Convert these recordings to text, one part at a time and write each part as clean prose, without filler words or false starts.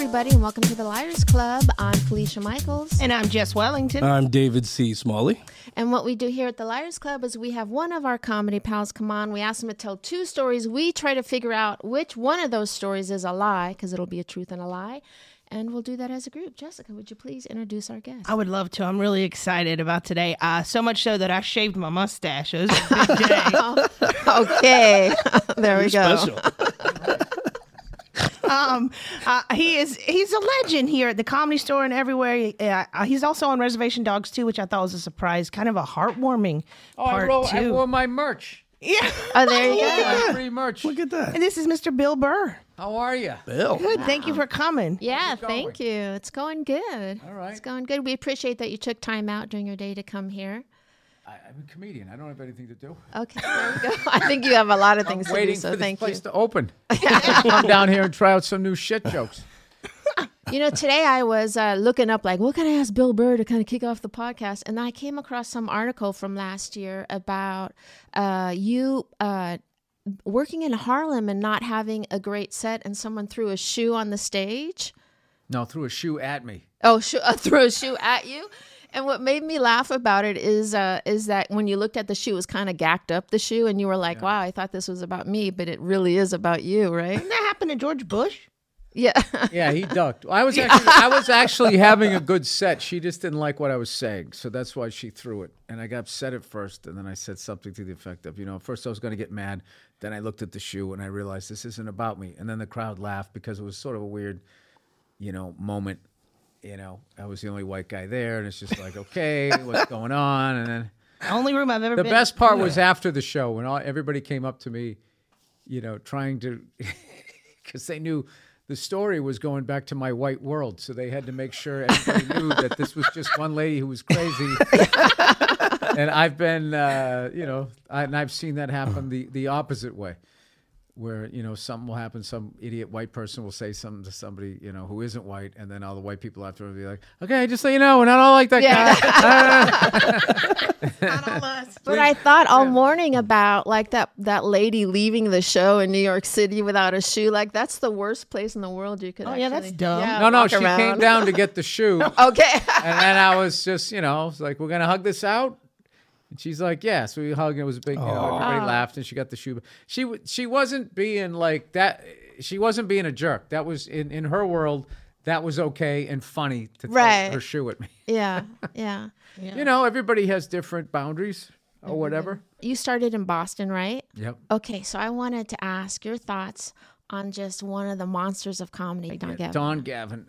everybody, and welcome to the Liars Club. I'm Felicia Michaels. And I'm Jess Wellington. I'm David C. Smalley. And what we do here at the Liars Club is we have one of our comedy pals come on. We ask them to tell two stories. We try to figure out which one of those stories is a lie, because it'll be a truth and a lie. And we'll do that as a group. Jessica, would you please introduce our guest? I would love to. I'm really excited about today. So much so that I shaved my mustache. It was a big day. Okay. There we go. Special. He's a legend here at the Comedy Store and everywhere. He's also on Reservation Dogs too, which I thought was a surprise, kind of a heartwarming part I too. wore my merch. Yeah. Oh, there you go. My free merch. Look at that. And this is Mr. Bill Burr. How are you? Bill. Good. Thank you for coming. Yeah, going? thank you. It's going good. All right. It's going good. We appreciate that you took time out during your day to come here. I'm a comedian. I don't have anything to do. Okay, there we go. I think you have a lot of things to do, Waiting so for this thank you. place to open. Come down here and try out some new shit jokes. You know, today I was looking up, like, what can I ask Bill Burr to kind of kick off the podcast? And I came across some article from last year about you working in Harlem and not having a great set, and someone threw a shoe on the stage. No, threw a shoe at me. Oh, threw a shoe at you? And what made me laugh about it is that when you looked at the shoe, it was kind of gacked up, the shoe, and you were like, wow, I thought this was about me, but it really is about you, right? Didn't that happen to George Bush? Yeah. Yeah, he ducked. I was actually having a good set. She just didn't like what I was saying, so that's why she threw it. And I got upset at first, and then I said something to the effect of, first I was going to get mad, then I looked at the shoe, and I realized this isn't about me. And then the crowd laughed because it was sort of a weird, moment. I was the only white guy there, and it's just like, okay, what's going on? And then Only room I've ever the been. best part was after the show when everybody came up to me, trying to, because they knew the story was going back to my white world, so they had to make sure everybody knew that this was just one lady who was crazy. And I've been, and I've seen that happen the opposite way, where something will happen, some idiot white person will say something to somebody who isn't white, and then all the white people after will be like, okay, just so you know, we're not all like that guy. Not all us. But I thought all morning about like that lady leaving the show in New York City without a shoe. Like, that's the worst place in the world you could. Oh, yeah, that's dumb. No, walk she around. came down to get the shoe. Okay. And then I was just, I was like, we're going to hug this out? And she's like, yeah. So we hugged. It was a big, everybody laughed, and she got the shoe. She wasn't being like that. She wasn't being a jerk. That was, in her world, that was okay and funny to throw her shoe at me. Yeah. Everybody has different boundaries or whatever. You started in Boston, right? Yep. Okay, so I wanted to ask your thoughts on just one of the monsters of comedy, Don Gavin. Don Gavin.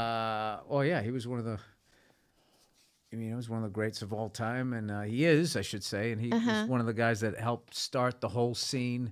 He was one of the. He was one of the greats of all time, and he is, I should say, and he was one of the guys that helped start the whole scene.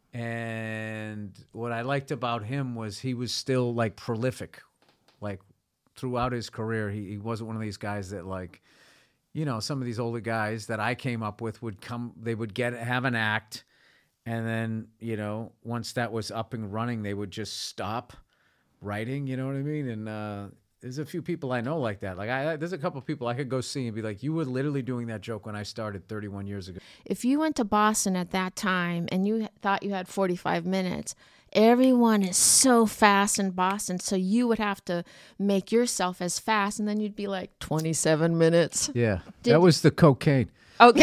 And what I liked about him was he was still like prolific, like throughout his career. He wasn't one of these guys that like, some of these older guys that I came up with would come, they would have an act, and then once that was up and running, they would just stop writing. You know what I mean? And there's a few people I know like that. Like there's a couple of people I could go see and be like, you were literally doing that joke when I started 31 years ago. If you went to Boston at that time and you thought you had 45 minutes, everyone is so fast in Boston, so you would have to make yourself as fast, and then you'd be like 27 minutes. Yeah, that was the cocaine. Okay.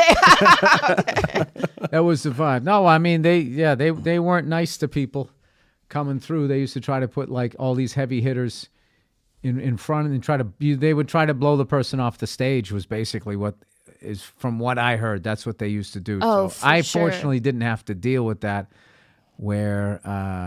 That was the vibe. No, I mean, they weren't nice to people coming through. They used to try to put like all these heavy hitters in front and they would try to blow the person off the stage, was basically what is, from what I heard, that's what they used to do. Oh, so I sure. fortunately didn't have to deal with that. Where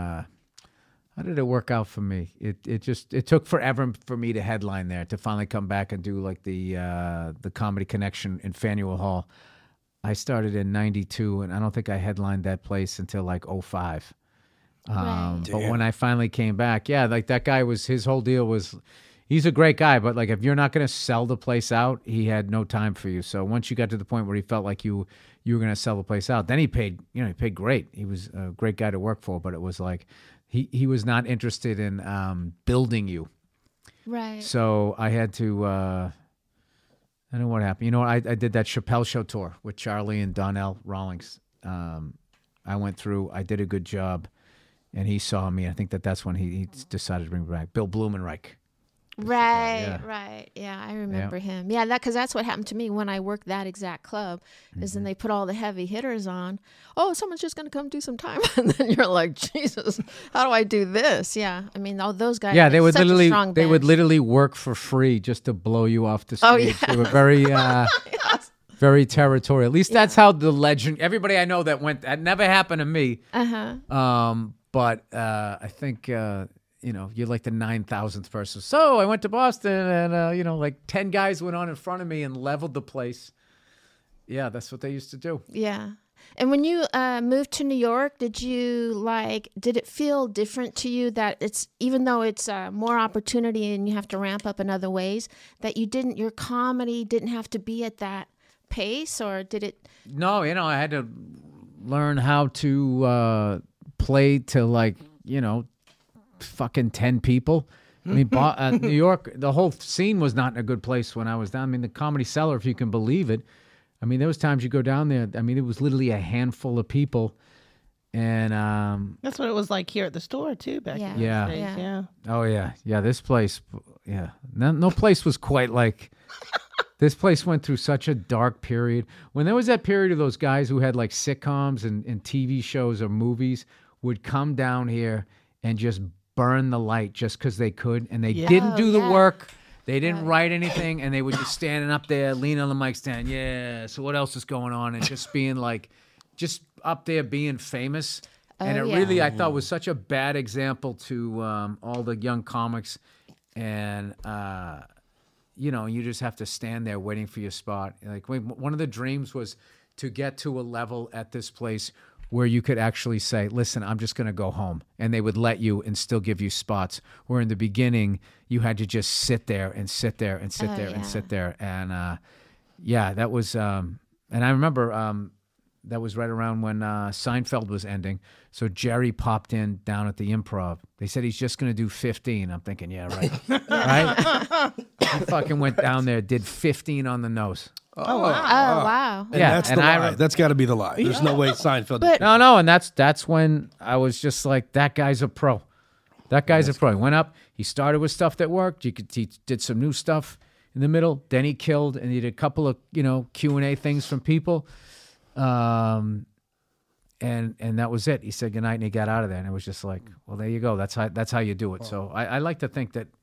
how did it work out for me? It took forever for me to headline there, to finally come back and do like the Comedy Connection in Faneuil Hall. I started in 92, and I don't think I headlined that place until like 05. Right. But when I finally came back, like that guy his whole deal was, he's a great guy, but like if you're not going to sell the place out, he had no time for you. So once you got to the point where he felt like you were going to sell the place out, then he paid great. He was a great guy to work for, but it was like he was not interested in building you. Right. So I had to, I don't know what happened. I did that Chappelle Show tour with Charlie and Donnell Rawlings. I went through, I did a good job. and he saw me. I think that's when he decided to bring me back. Bill Blumenreich. Right, yeah. right. Yeah, I remember him. Yeah, because that's what happened to me when I worked that exact club. Is then they put all the heavy hitters on. Oh, someone's just going to come do some time, and then you're like, Jesus, how do I do this? Yeah, I mean, all those guys. Yeah, they would such a literally strong bench. literally work for free just to blow you off the stage. Oh, yeah. They were very very territorial. At least that's how the legend. Everybody I know that went. That never happened to me. But I think you're like the 9,000th person. So I went to Boston, and like 10 guys went on in front of me and leveled the place. Yeah, that's what they used to do. Yeah. And when you moved to New York, did it feel different to you that even though it's more opportunity and you have to ramp up in other ways, that your comedy didn't have to be at that pace, or did it? No, I had to learn how to play to fucking 10 people. I mean, New York, the whole scene was not in a good place when I was down. I mean, the Comedy Cellar, if you can believe it. I mean, there was times you go down there. I mean, it was literally a handful of people, and that's what it was like here at the store too back in the days. Yeah. Oh yeah. This place, no place was quite like. This place went through such a dark period. When there was that period of those guys who had like sitcoms and TV shows or movies would come down here and just burn the light just because they could, and they didn't do the work. They didn't write anything, and they were just standing up there, leaning on the mic stand. Yeah, so what else is going on? And just being like, just up there being famous. And it really, I thought, was such a bad example to all the young comics. And, you just have to stand there waiting for your spot. Like, one of the dreams was to get to a level at this place where you could actually say, listen, I'm just going to go home. And they would let you and still give you spots. Where in the beginning, you had to just sit there and sit there and sit there and sit there. And, that was, and I remember that was right around when Seinfeld was ending. So Jerry popped in down at the Improv. They said he's just going to do 15. I'm thinking, yeah, right. Right? He fucking went down there, did 15 on the nose. Oh, wow. Oh, wow. And that's the lie. That's got to be the lie. There's no way Seinfeld. No, and that's when I was just like, that guy's a pro. That guy's a pro. He went up. He started with stuff that worked. He did some new stuff in the middle. Then he killed, and he did a couple of Q&A things from people, and that was it. He said goodnight, and he got out of there. And it was just like, well, there you go. That's how you do it. So I like to think that.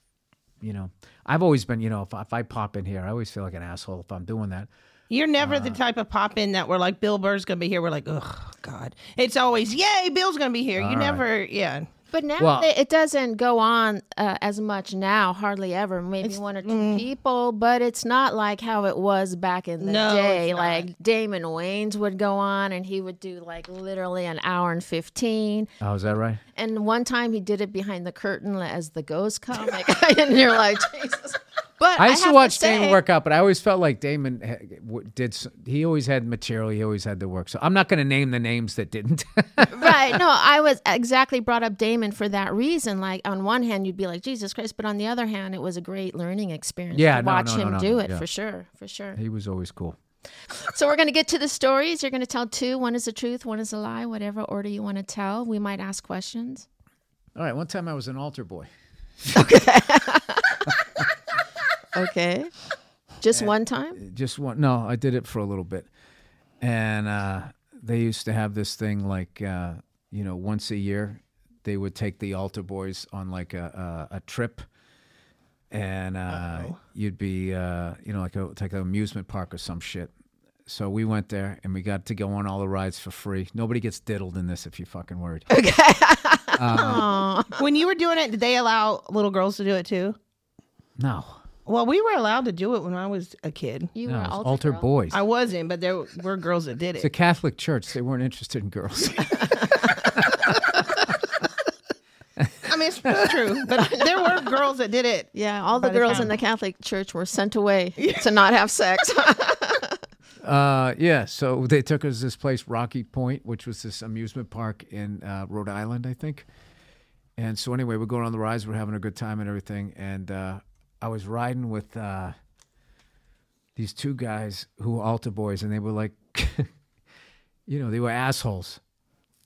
I've always been, if I pop in here, I always feel like an asshole if I'm doing that. You're never the type of pop in that we're like, Bill Burr's going to be here. We're like, oh, God. It's always, yay, Bill's going to be here. You never, But now it doesn't go on as much now, hardly ever. Maybe one or two people, but it's not like how it was back in the day. Like Damon Wayans would go on and he would do like literally an hour and 15. Oh, is that right? And one time he did it behind the curtain as the ghost comic. And you're like, Jesus. But I used to watch Damon work out, but I always felt like Damon he always had material. He always had the work. So I'm not going to name the names that didn't. Right. No, I was exactly brought up Damon for that reason. Like on one hand, you'd be like, Jesus Christ. But on the other hand, it was a great learning experience to watch him do it for sure. For sure. He was always cool. So we're going to get to the stories. You're going to tell two. One is the truth. One is a lie. Whatever order you want to tell. We might ask questions. All right. One time I was an altar boy. Okay. Just one time? Just one. No, I did it for a little bit. And they used to have this thing like, once a year, they would take the altar boys on like a trip. And you'd be, like an amusement park or some shit. So we went there and we got to go on all the rides for free. Nobody gets diddled in this if you're fucking worried. Okay. When you were doing it, did they allow little girls to do it too? No. Well, we were allowed to do it when I was a kid. You were altar boys. I wasn't, but there were girls that did it. It's a Catholic church. They weren't interested in girls. I mean, it's true, but there were girls that did it. Yeah, all the girls in the Catholic church were sent away to not have sex. So they took us to this place, Rocky Point, which was this amusement park in Rhode Island, I think. And so anyway, we're going on the rides. We're having a good time and everything. And I was riding with these two guys who were altar boys, and they were like, they were assholes.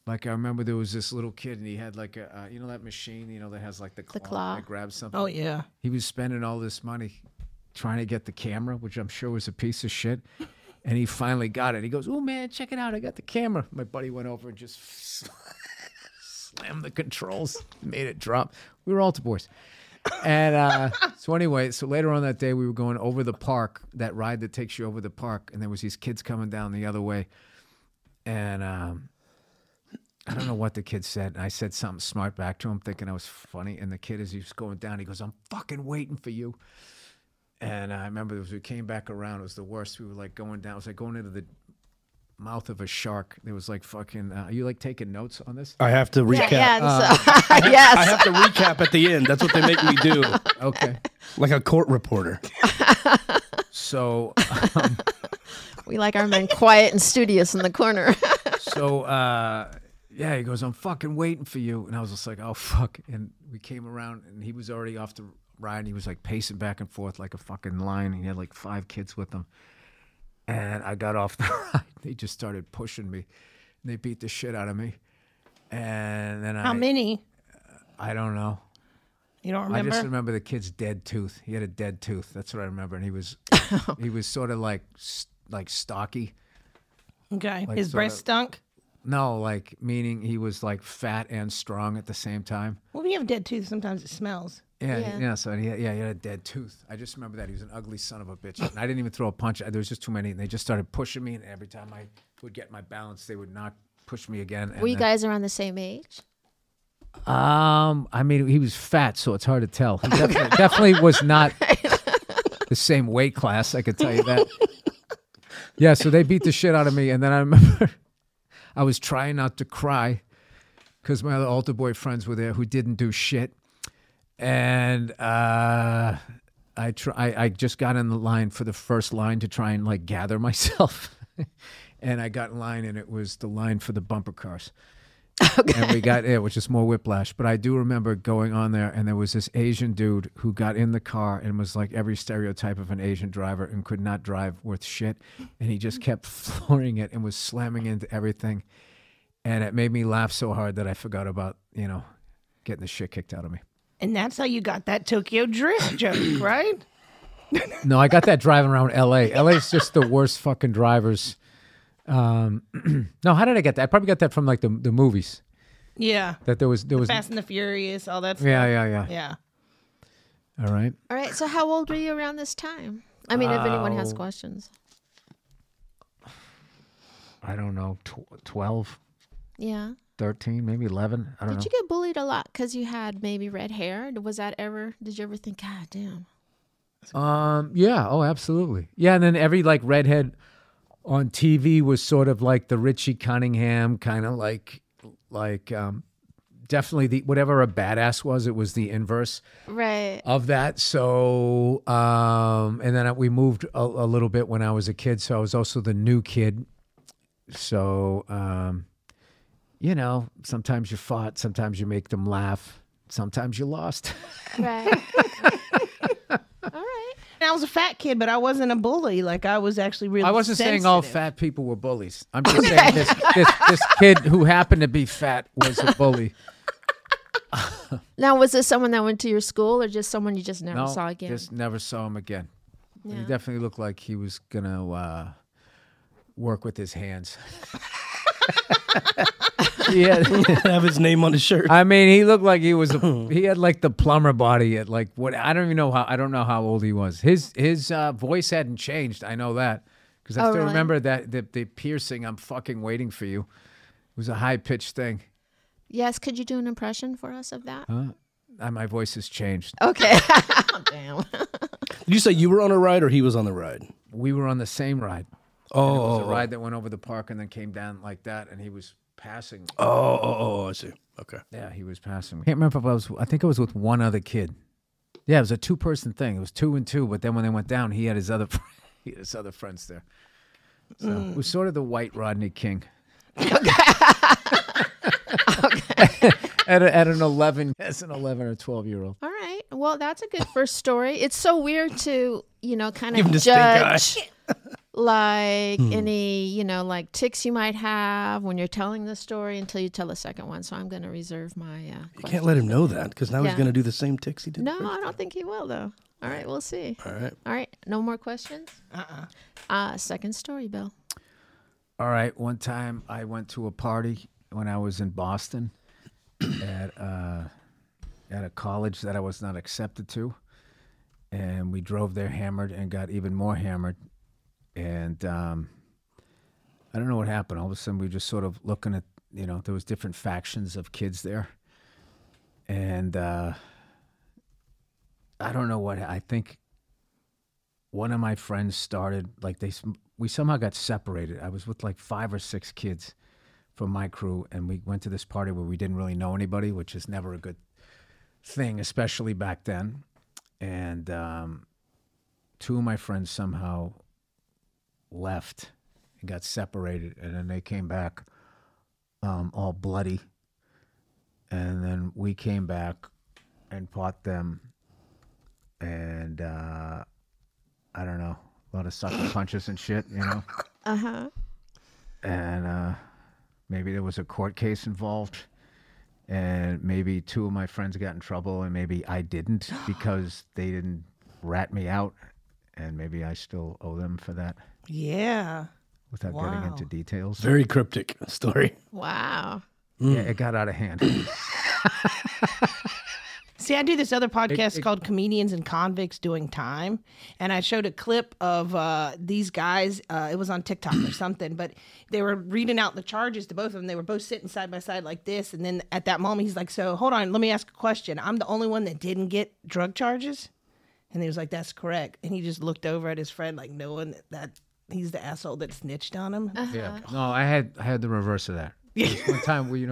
Like I remember there was this little kid and he had like a, you know that machine, you know, that has like the claw that grabs something. Oh, yeah. He was spending all this money trying to get the camera, which I'm sure was a piece of shit. And he finally got it. He goes, "Oh man, check it out. I got the camera." My buddy went over and just slammed the controls, made it drop. We were altar boys. And so anyway, so later on that day, we were going over the park, that ride that takes you over the park. And there was these kids coming down the other way. And I don't know what the kid said. And I said something smart back to him, thinking I was funny. And the kid, as he was going down, he goes, "I'm fucking waiting for you." And I remember as we came back around, it was the worst. We were like going down. It was like going into the mouth of a shark. There was like fucking, are you like taking notes on this? I have to recap. Yes. I have to recap at the end. That's what they make me do. Okay. Like a court reporter. So We like our men quiet and studious in the corner. So, yeah, he goes, "I'm fucking waiting for you." And I was just like, "Oh, fuck." And we came around, and he was already off the ride. And he was like pacing back and forth like a fucking lion. He had like 5 kids with him. And I got off the ride. They just started pushing me. And they beat the shit out of me. And then How many? I don't know. You don't remember? I just remember the kid's dead tooth. He had a dead tooth. That's what I remember. And he was sort of like stocky. Okay. Like His breast stunk? No, like meaning he was like fat and strong at the same time. Well, when you have dead teeth, sometimes it smells. Yeah. So he had a dead tooth. I just remember that he was an ugly son of a bitch. And I didn't even throw a punch. There was just too many, and they just started pushing me. And every time I would get my balance, they would not push me again. And Were you guys around the same age? I mean, he was fat, so it's hard to tell. He definitely was not the same weight class. I could tell you that. Yeah. So they beat the shit out of me, and then I remember I was trying not to cry because my other altar boy friends were there who didn't do shit. And I just got in the line for the first line to try and like gather myself. And I got in line, and it was the line for the bumper cars. Okay. And we got it, which is more whiplash. But I do remember going on there, and there was this Asian dude who got in the car and was like every stereotype of an Asian driver and could not drive worth shit. And he just kept flooring it and was slamming into everything. And it made me laugh so hard that I forgot about, getting the shit kicked out of me. And that's how you got that Tokyo Drift joke, right? No, I got that driving around L.A. L.A.'s just the worst fucking drivers. No, how did I get that? I probably got that from like the movies. Yeah. That there was Fast and the Furious, all that stuff. Yeah. Yeah. All right. So how old were you around this time? I mean, if anyone has questions. I don't know, 12. Yeah. 13, maybe 11. I don't know. Did you get bullied a lot because you had maybe red hair? Did you ever think, God damn? Yeah. Oh, absolutely. Yeah. And then every like redhead on TV was sort of like the Richie Cunningham kind of like definitely whatever a badass was, it was the inverse of that. So, and then we moved a little bit when I was a kid. So I was also the new kid. So, sometimes you fought, sometimes you make them laugh, sometimes you lost. Right. All right. I was a fat kid, but I wasn't a bully. Like I was actually really. I wasn't sensitive. saying all fat people were bullies. I'm just saying this kid who happened to be fat was a bully. Now, was this someone that went to your school, or just someone you just never saw again? Just never saw him again. Yeah. He definitely looked like he was gonna work with his hands. Yeah, have his name on the shirt. I mean, he looked like he had like the plumber body at like what I don't know how old he was. His voice hadn't changed. I know that because I still remember that the piercing. I'm fucking waiting for you. It was a high pitched thing. Yes, could you do an impression for us of that? My voice has changed. Okay. Damn. Did you say you were on a ride or he was on the ride? We were on the same ride. Oh, it was a ride that went over the park and then came down like that, and he was passing. Oh, I see. Okay. Yeah, he was passing. I can't remember if I think I was with one other kid. Yeah, it was a 2-person thing. It was 2 and 2, but then when they went down, he had his other friends there. So it was sort of the white Rodney King. Okay. At an 11 or 12-year-old. All right. Well, that's a good first story. It's so weird to, kind Give him of the stink eye. judge like any, like tics you might have when you're telling the story until you tell the second one. So I'm going to reserve my You can't let him know that because now he's Yeah. going to do the same ticks he did. No, first. I don't think he will, though. All right, we'll see. All right. All right, no more questions? Second story, Bill. All right. One time I went to a party when I was in Boston at a college that I was not accepted to. And we drove there hammered and got even more hammered. And I don't know what happened. All of a sudden we were just sort of looking at, there was different factions of kids there. And I don't know what, I think one of my friends started, like we somehow got separated. I was with like 5 or 6 kids from my crew, and we went to this party where we didn't really know anybody, which is never a good thing, especially back then. And 2 of my friends somehow left and got separated, and then they came back all bloody. And then we came back and fought them, and I don't know, a lot of sucker punches and shit, Uh-huh. And maybe there was a court case involved, and maybe 2 of my friends got in trouble, and maybe I didn't because they didn't rat me out, and maybe I still owe them for that Yeah. without getting Wow. into details. Very cryptic story. Wow. Yeah, it got out of hand. See, I do this other podcast called Comedians and Convicts Doing Time, and I showed a clip of these guys. It was on TikTok or something, but they were reading out the charges to both of them. They were both sitting side by side like this, and then at that moment, he's like, "So, hold on, let me ask a question. I'm the only one that didn't get drug charges?" And he was like, "That's correct." And he just looked over at his friend, like knowing that he's the asshole that snitched on him. Yeah. No, I had the reverse of that. One time we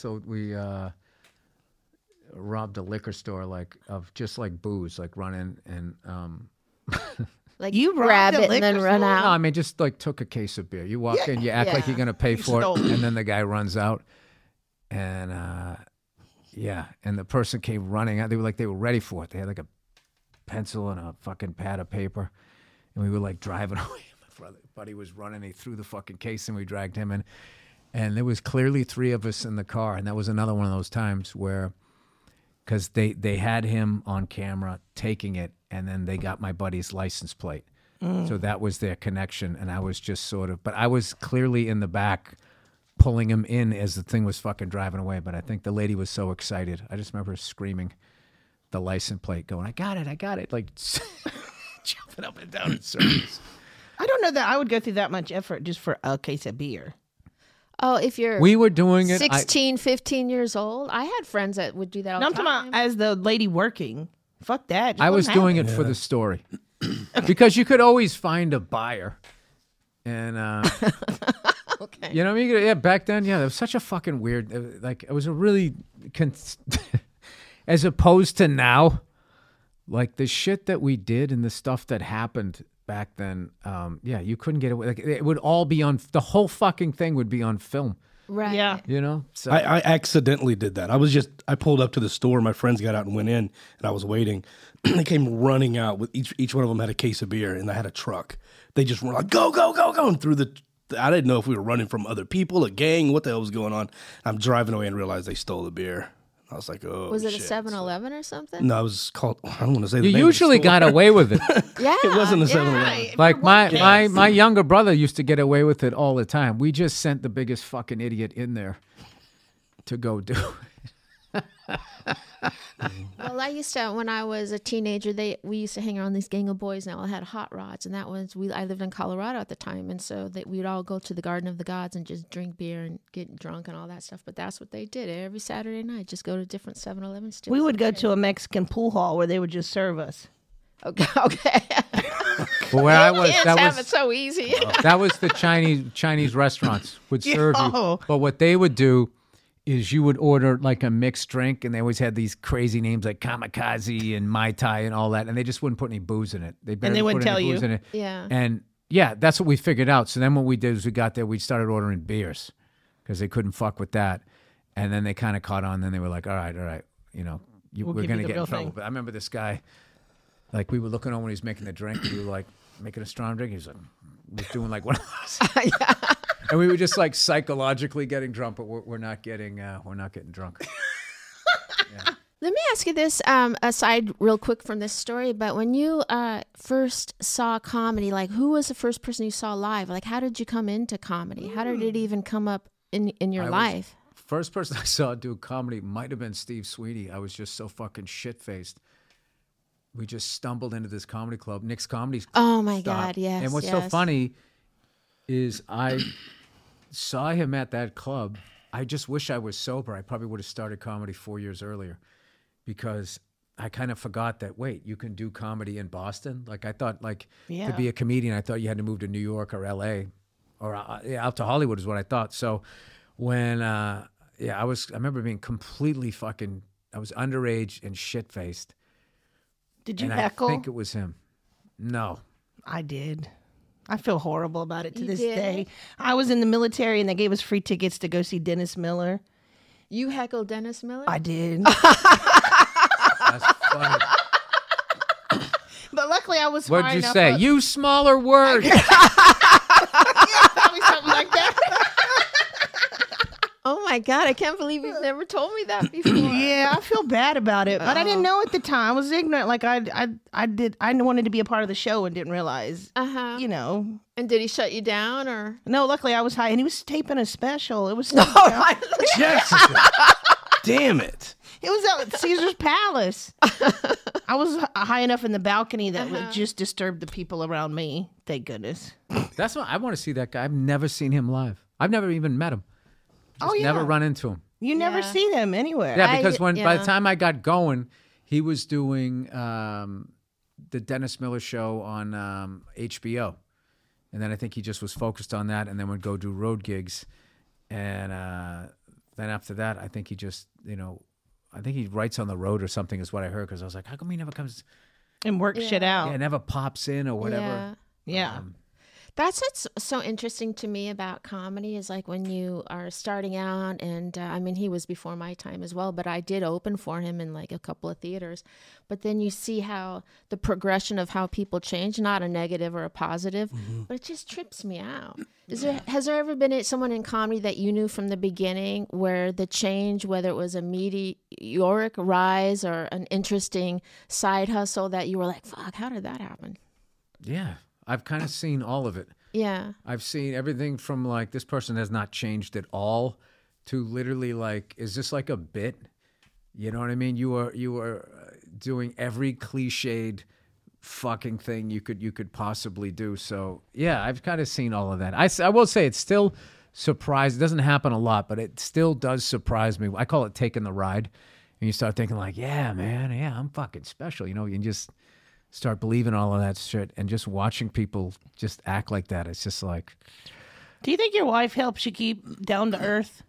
robbed a liquor store of booze, like run in and Like You robbed grab a it and then liquor run store? no, out. I mean just like took a case of beer. You walk in, you act like you're gonna pay for stole it, it. and then the guy runs out, and and the person came running out. They were ready for it. They had like a pencil and a fucking pad of paper, and we were like driving away. My buddy was running. He threw the fucking case, and we dragged him in. And there was clearly 3 of us in the car, and that was another one of those times where, because they had him on camera taking it, and then they got my buddy's license plate. So that was their connection, and I was just but I was clearly in the back pulling him in as the thing was fucking driving away, but I think the lady was so excited. I just remember screaming the license plate, going, I got it, like jumping up and down in circles. I don't know that I would go through that much effort just for a case of beer. Oh, if you're We were doing it. 16, 15 years old, I had friends that would do that all No, I'm the talking time. about as the lady working. Fuck that. Just I let was them doing have it for the story because you could always find a buyer, and Okay. you know, back then, it was such a fucking weird. It was a really, as opposed to now, like the shit that we did and the stuff that happened back then. You couldn't get away. Like it would all be on. The whole fucking thing would be on film. Right. Yeah. You know. So I accidentally did that. I pulled up to the store. My friends got out and went in, and I was waiting. They came running out with each one of them had a case of beer, and I had a truck. They just were like, go, go, go, go, and through I didn't know if we were running from other people, a gang, what the hell was going on. I'm driving away and realized they stole the beer. I was like, oh, Was it shit. a 7-Eleven or something? No, it was called, I don't want to say the you name of the usually store. got away with it. Yeah. It wasn't a yeah. 7-Eleven. Like my younger brother used to get away with it all the time. We just sent the biggest fucking idiot in there to go do it. Well, I used to, when I was a teenager, we used to hang around these gang of boys and all had hot rods. And that was, I lived in Colorado at the time. And so we'd all go to the Garden of the Gods and just drink beer and get drunk and all that stuff. But that's what they did every Saturday night, just go to different 7-Eleven stores. We would go to a Mexican pool hall where they would just serve us. Okay. Okay. But where I was, Kids that have was it so easy. that was the Chinese restaurants would serve you. Yo. But what they would do is you would order like a mixed drink, and they always had these crazy names like Kamikaze and Mai Tai and all that, and they just wouldn't put any booze in it. They wouldn't tell you. In it. Yeah. And that's what we figured out. So then what we did is we got there, we started ordering beers because they couldn't fuck with that. And then they kind of caught on. Then they were like, all right, you know, We'll we're give going you to the get in real trouble. thing. But I remember this guy, like we were looking on when he was making the drink. We were like making a strong drink. He was like, was doing like one of those. And we were just like psychologically getting drunk, but we're not getting drunk. Yeah. Let me ask you this aside real quick from this story, but when you first saw comedy, like who was the first person you saw live? Like how did you come into comedy? How did it even come up in your life? First person I saw do comedy might have been Steve Sweeney. I was just so fucking shit-faced. We just stumbled into this comedy club, Nick's Comedy Club. Oh my God, yes. And what's so funny is I saw him at that club. I just wish I was sober. I probably would have started comedy 4 years earlier, because I kind of forgot that, wait, you can do comedy in Boston? Like I thought, like to be a comedian, I thought you had to move to New York or LA or out to Hollywood is what I thought. So when, I remember being completely fucking, I was underage and shit-faced. Did you and heckle? I think it was him. No. I did. I feel horrible about it to You this did? day. I was in the military and they gave us free tickets to go see Dennis Miller. You heckled Dennis Miller? I did. That's funny. But luckily I was What'd high you enough say? up- Use smaller words. Probably something like that. Oh my God, I can't believe you've never told me that before. Yeah, I feel bad about it, but I didn't know at the time. I was ignorant. Like I wanted to be a part of the show and didn't realize. Uh-huh. You know. And did he shut you down or? No, luckily I was high, and he was taping a special. It was. Jessica. Damn it. It was at Caesar's Palace. I was high enough in the balcony that would just disturb the people around me. Thank goodness. That's what I want to see that guy. I've never seen him live. I've never even met him. Just Oh, yeah. never run into him. You never Yeah. see them anywhere. Yeah, because by yeah. the time I got going, he was doing the Dennis Miller show on HBO. And then I think he just was focused on that and then would go do road gigs. And then after that, I think he just, I think he writes on the road or something is what I heard, because I was like, how come he never comes, And work shit out. never pops in or whatever. Yeah. Yeah. That's what's so interesting to me about comedy is like when you are starting out, and I mean, he was before my time as well, but I did open for him in like a couple of theaters. But then you see how the progression of how people change, not a negative or a positive, but it just trips me out. Has there ever been someone in comedy that you knew from the beginning where the change, whether it was a meteoric rise or an interesting side hustle, that you were like, fuck, how did that happen? Yeah. I've kind of seen all of it. Yeah. I've seen everything from like, this person has not changed at all, to literally like, is this like a bit? You know what I mean? You are doing every cliched fucking thing you could possibly do. So yeah, I've kind of seen all of that. I will say it's still surprised. It doesn't happen a lot, but it still does surprise me. I call it taking the ride. And you start thinking like, yeah, man, yeah, I'm fucking special. You just start believing all of that shit, and just watching people just act like that. It's just like, Do you think your wife helps you keep down to earth?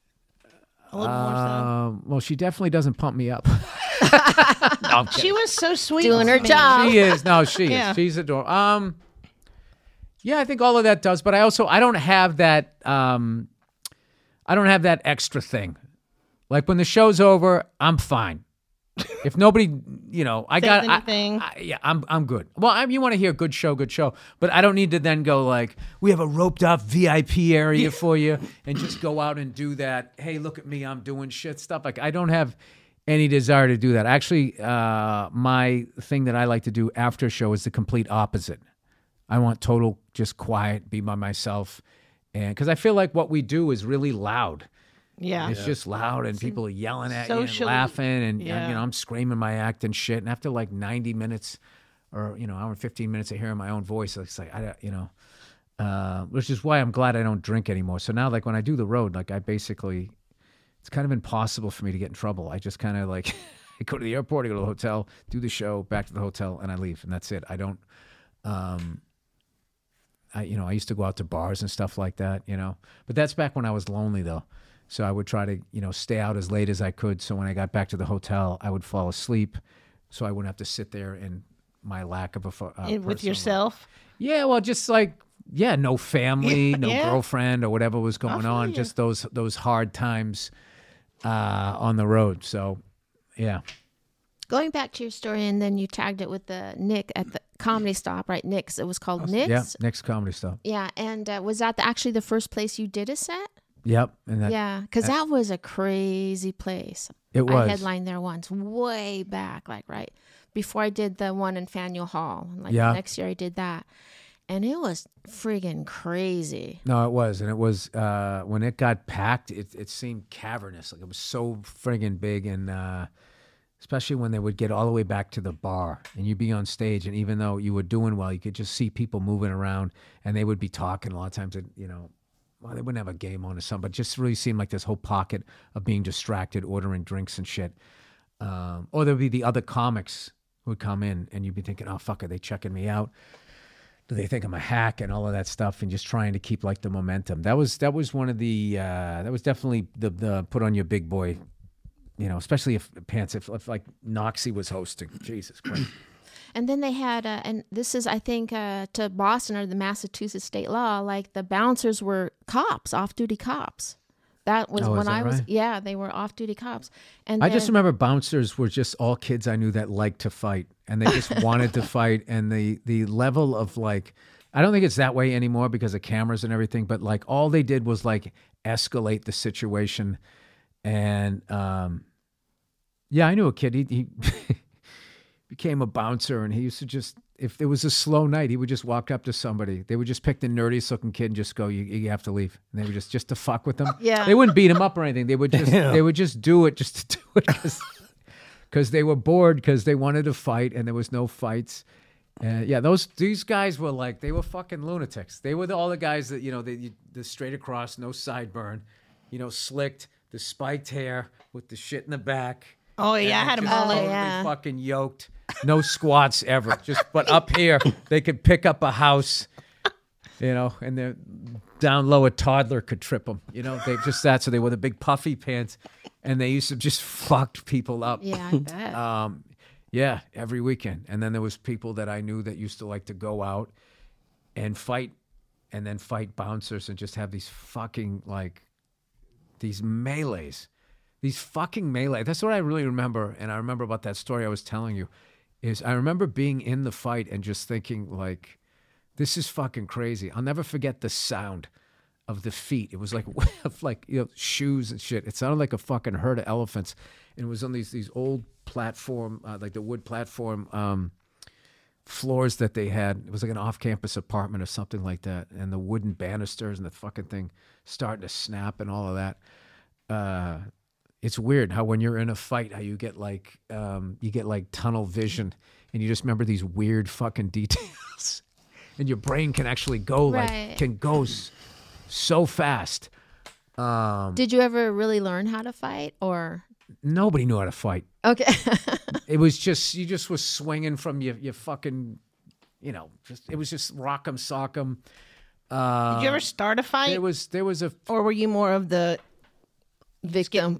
A little more so. well, she definitely doesn't pump me up. No, I'm kidding. She was so sweet. Doing to her me. job. She is. No, she Yeah. is. She's adorable. Yeah, I think all of that does, but I don't have that. I don't have that extra thing. Like when the show's over, I'm fine. If nobody, I got anything. I'm good. Well, you want to hear good show, but I don't need to then go like, we have a roped off VIP area for you, and just go out and do that. Hey, look at me, I'm doing shit stuff. Like I don't have any desire to do that. Actually, my thing that I like to do after a show is the complete opposite. I want total just quiet, be by myself, and because I feel like what we do is really loud. Yeah. It's just loud, and people are yelling at you and Socially, laughing, and yeah. I'm screaming my act and shit. And after like 90 minutes, or hour and 15 minutes of hearing my own voice, it's like which is why I'm glad I don't drink anymore. So now, like when I do the road, like it's kind of impossible for me to get in trouble. I just kind of like I go to the airport, I go to the hotel, do the show, back to the hotel, and I leave, and that's it. I don't. I used to go out to bars and stuff like that, but that's back when I was lonely though. So I would try to, stay out as late as I could. So when I got back to the hotel, I would fall asleep, so I wouldn't have to sit there in my lack of a with personal yourself. life. Yeah, well, just like no family, no Yeah. girlfriend or whatever was going feel on. you. Just those hard times on the road. So yeah. Going back to your story, and then you tagged it with the Nick at the Comedy Stop, right? Nick's. It was called Nick's. Yeah, Nick's Comedy Stop. Yeah, and was that actually the first place you did a set? Yep. And that, Yeah, because that was a crazy place. It was. I headlined there once, way back, like right before I did the one in Faneuil Hall. Like Yeah. the next year I did that. And it was friggin' crazy. No, it was. And it was, when it got packed, it seemed cavernous. Like it was so friggin' big. And especially when they would get all the way back to the bar and you'd be on stage. And even though you were doing well, you could just see people moving around and they would be talking a lot of times. And, you know, well, they wouldn't have a game on or something, but it just really seemed like this whole pocket of being distracted, ordering drinks and shit. Or there'd be the other comics who would come in and you'd be thinking, oh, fuck, are they checking me out? Do they think I'm a hack and all of that stuff, and just trying to keep like the momentum? That was one of the that was definitely the put on your big boy, you know, especially if like Noxie was hosting. Jesus Christ. And then they had, and this is, I think, to Boston or the Massachusetts state law, like the bouncers were cops, off-duty cops. That was when I was, right? yeah, they were off-duty cops. And I just remember bouncers were just all kids I knew that liked to fight, and they just wanted to fight. And the level of like, I don't think it's that way anymore because of cameras and everything, but like all they did was like escalate the situation. And yeah, I knew a kid, he became a bouncer, and he used to just, if there was a slow night, he would just walk up to somebody. They would just pick the nerdiest looking kid and just go, you have to leave. And they would just to fuck with them. Yeah. They wouldn't beat him up or anything. They would just they would just do it just to do it because they were bored, because they wanted to fight and there was no fights. Yeah, these guys were like, they were fucking lunatics. They were all the guys that, you know, the straight across, no sideburn, you know, slicked, the spiked hair with the shit in the back. Oh yeah, I had them all. Totally yeah. fucking yoked. No squats ever. But up here, they could pick up a house, you know, and they're down low, a toddler could trip them. You know, they just that. So they wore the big puffy pants, and they used to just fuck people up. Yeah, I bet. Yeah, every weekend. And then there was people that I knew that used to like to go out and fight, and then fight bouncers and just have these fucking like these melees. These fucking melee. That's what I really remember. And I remember about that story I was telling you is I remember being in the fight and just thinking like, this is fucking crazy. I'll never forget the sound of the feet. It was like, you know, shoes and shit. It sounded like a fucking herd of elephants. And it was on these old platform, like the wood platform floors that they had. It was like an off-campus apartment or something like that. And the wooden banisters and the fucking thing starting to snap and all of that. It's weird how when you're in a fight, how you get like tunnel vision, and you just remember these weird fucking details, and your brain can actually go Right. so fast. Did you ever really learn how to fight, or? Nobody knew how to fight. Okay. It was just you just was swinging from your fucking, you know, it was just rock 'em, sock 'em. Did you ever start a fight, There was a or were you more of the Victim.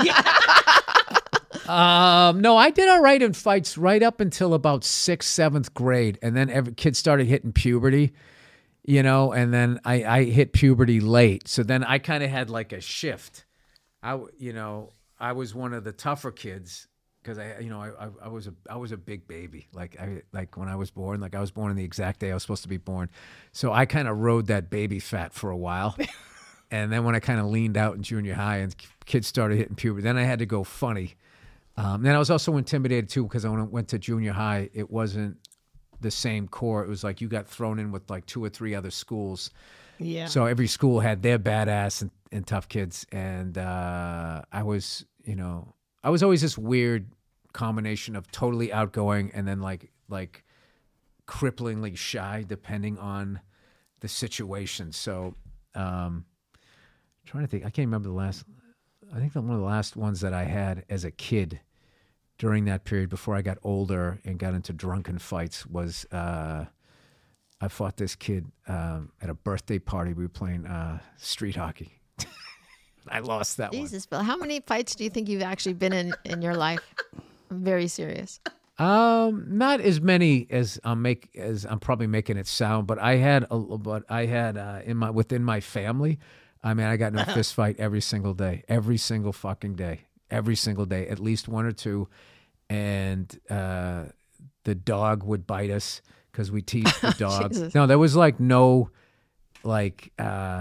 no, I did all right in fights right up until about 6th, 7th grade. And then kids started hitting puberty, you know, and then I hit puberty late. So then I kind of had like a shift. I was one of the tougher kids because I was a big baby. Like when I was born, like I was born on the exact day I was supposed to be born. So I kind of rode that baby fat for a while. And then when I kind of leaned out in junior high and kids started hitting puberty, then I had to go funny. Then I was also intimidated too because when I went to junior high, it wasn't the same core. It was like you got thrown in with like 2 or 3 other schools. Yeah. So every school had their badass and tough kids. And I was always this weird combination of totally outgoing and then like cripplingly shy depending on the situation. So trying to think, I can't remember one of the last ones that I had as a kid during that period before I got older and got into drunken fights was I fought this kid at a birthday party. We were playing street hockey. I lost that one. Jesus, Bill, how many fights do you think you've actually been in your life? I'm very serious. Not as many as I'm probably making it sound, but I had within my family. I mean, I got in a fist fight every single day, every single fucking day, every single day, at least 1 or 2. And the dog would bite us because we teased the dog. Jesus. No, there was like no like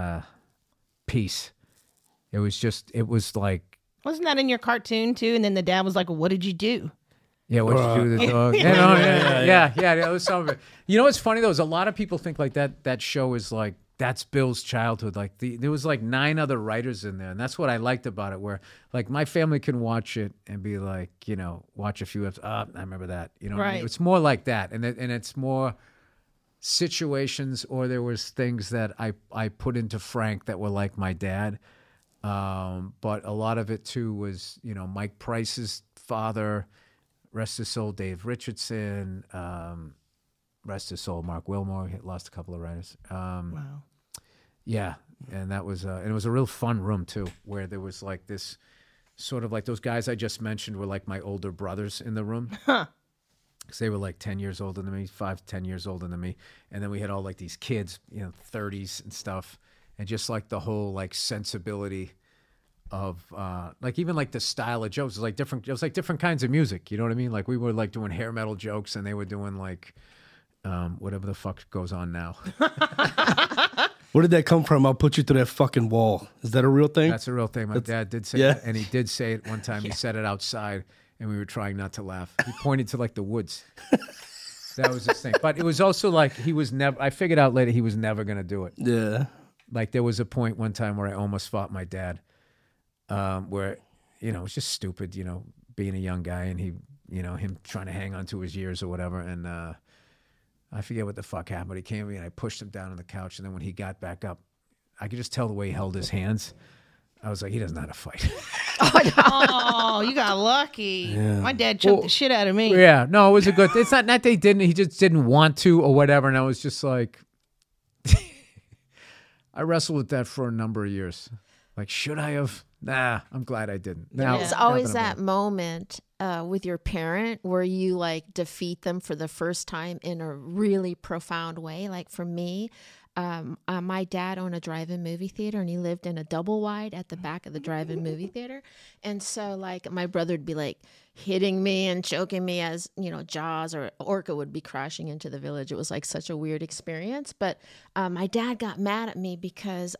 peace. It was like, Wasn't that in your cartoon too? And then the dad was like, "What did you do?" yeah, what did you do with the dog? Yeah, that was some of it. You know what's funny though is a lot of people think like that show is like that's Bill's childhood. Like there was like 9 other writers in there, and that's what I liked about it. Where like my family can watch it and be like, you know, watch a few episodes. I remember that. You know, what I mean? Right. It's more like that, and it's more situations, or there was things that I put into Frank that were like my dad. But a lot of it too was, you know, Mike Price's father, rest his soul, Dave Richardson, rest his soul, Mark Wilmore. He lost a couple of writers. Wow. Yeah, and that was and it was a real fun room too, where there was like this sort of like those guys I just mentioned were like my older brothers in the room. Because they were like 10 years older than me, 5 to 10 years older than me, and then we had all like these kids, you know, 30s and stuff, and just like the whole like sensibility of like even like the style of jokes was like different. It was like different kinds of music. You know what I mean? Like we were like doing hair metal jokes, and they were doing like whatever the fuck goes on now. Where did that come from? I'll put you through that fucking wall. Is that a real thing? That's a real thing. My dad did say that, and he did say it one time. He said it outside, and we were trying not to laugh. He pointed to like the woods. That was his thing. But it was also like he was never. I figured out later he was never going to do it. Yeah. Like there was a point one time where I almost fought my dad, where you know it was just stupid. You know, being a young guy, and he, you know, him trying to hang on to his years or whatever, and. I forget what the fuck happened. He came to me and I pushed him down on the couch. And then when he got back up, I could just tell the way he held his hands. I was like, he doesn't know how to fight. Oh, you got lucky. Yeah. My dad choked the shit out of me. Yeah, no, it was a good. It's not that he didn't. He just didn't want to or whatever. And I was just like, I wrestled with that for a number of years. Like, should I have? Nah, I'm glad I didn't. Now, There's always that moment with your parent where you like defeat them for the first time in a really profound way. Like for me, my dad owned a drive-in movie theater, and he lived in a double wide at the back of the drive-in movie theater. And so like my brother would be like hitting me and choking me as, you know, Jaws or Orca would be crashing into the village. It was like such a weird experience. But my dad got mad at me because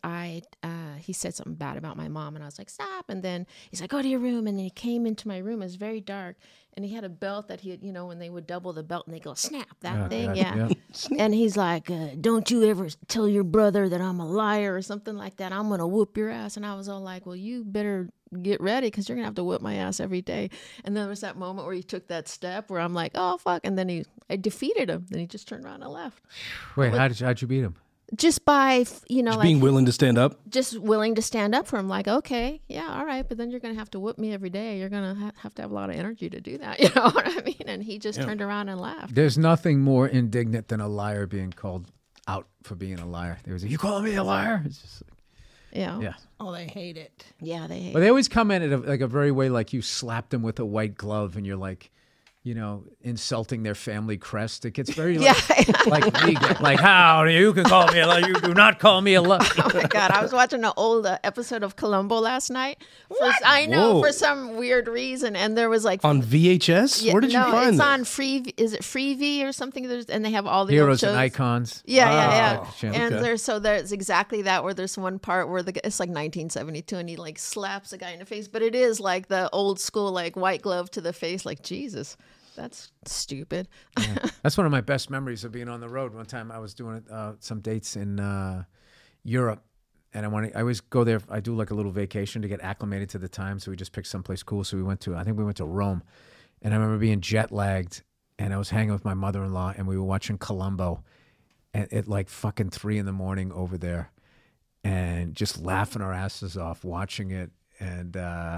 he said something bad about my mom, and I was like, stop. And then he's like, go to your room. And then he came into my room. It was very dark. And he had a belt that he had, you know, when they would double the belt and they go, snap, that thing. God, Yeah. And he's like, don't you ever tell your brother that I'm a liar or something like that. I'm going to whoop your ass. And I was all like, well, you better get ready because you're going to have to whip my ass every day. And then there was that moment where he took that step where I'm like, oh, fuck. And then I defeated him. Then he just turned around and left. wait, how'd you beat him? Just by, you know, Just like being willing to stand up. just willing to stand up for him. Like, okay, yeah, all right. But then you're going to have to whip me every day. You're going to have to have a lot of energy to do that. You know what I mean? And he just turned around and laughed. There's nothing more indignant than a liar being called out for being a liar. There was you calling me a liar? It's just like, Yeah. yeah. Oh, they hate it. Yeah, they hate But they always come in at a very way like you slapped them with a white glove and you're like, you know, insulting their family crest. It gets very like legal. Like, how you can call me a liar? You do not call me a liar. Oh my God. I was watching an old episode of Columbo last night. I know, Whoa. for some weird reason. And there was like... On VHS? Yeah, Where did you no, find it's that? on is it Freevee or something? And they have all the Heroes old and shows. icons. Yeah. Channel. And Okay. there's exactly that where there's one part where it's like 1972 and he like slaps a guy in the face, but it is like the old school like white glove to the face. Like, Jesus, that's stupid. That's one of my best memories of being on the road. One time I was doing some dates in Europe, and I always go there. I do like a little vacation to get acclimated to the time. So we just picked someplace cool. So we went to Rome, and I remember being jet lagged, and I was hanging with my mother-in-law, and we were watching Columbo at like fucking 3 a.m. over there, and just laughing our asses off watching it, and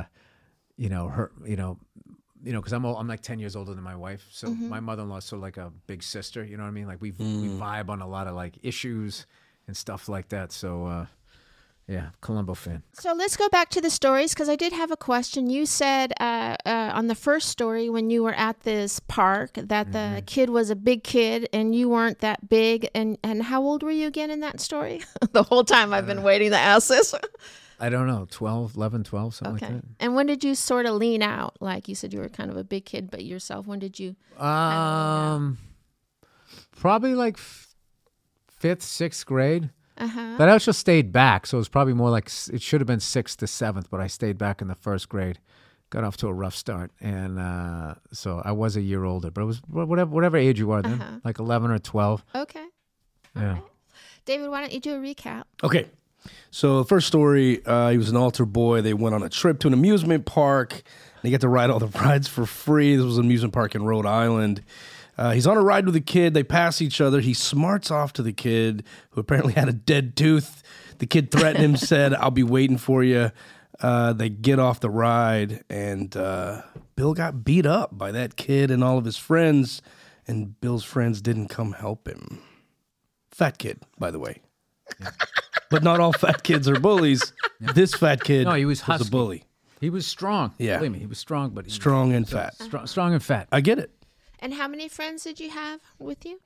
because I'm like 10 years older than my wife, so my mother-in-law is sort of like a big sister. You know what I mean? Like we vibe on a lot of like issues and stuff like that. So yeah, Columbo fan. So let's go back to the stories because I did have a question. You said on the first story when you were at this park that the kid was a big kid and you weren't that big. And how old were you again in that story? The whole time I've been waiting to ask this. I don't know, 11, 12, something Okay. like that. And when did you sort of lean out? Like you said, you were kind of a big kid, but yourself, when did you? Probably like fifth, sixth grade. Uh-huh. But I also stayed back, so it was probably more like it should have been sixth to seventh, but I stayed back in the first grade. Got off to a rough start, and so I was a year older. But it was whatever age you are then, like 11 or 12. Okay. Yeah. Right. David, why don't you do a recap? Okay. So the first story, he was an altar boy. They went on a trip to an amusement park. They got to ride all the rides for free. This was an amusement park in Rhode Island. He's on a ride with a kid. They pass each other. He smarts off to the kid, who apparently had a dead tooth. The kid threatened him, said, "I'll be waiting for you." They get off the ride, and Bill got beat up by that kid and all of his friends, and Bill's friends didn't come help him. Fat kid, by the way. Yeah. But not all fat kids are bullies. Yeah. This fat kid he was a bully. He was strong. Yeah. Believe me, he was strong, but strong and fat. Strong and fat. I get it. And how many friends did you have with you?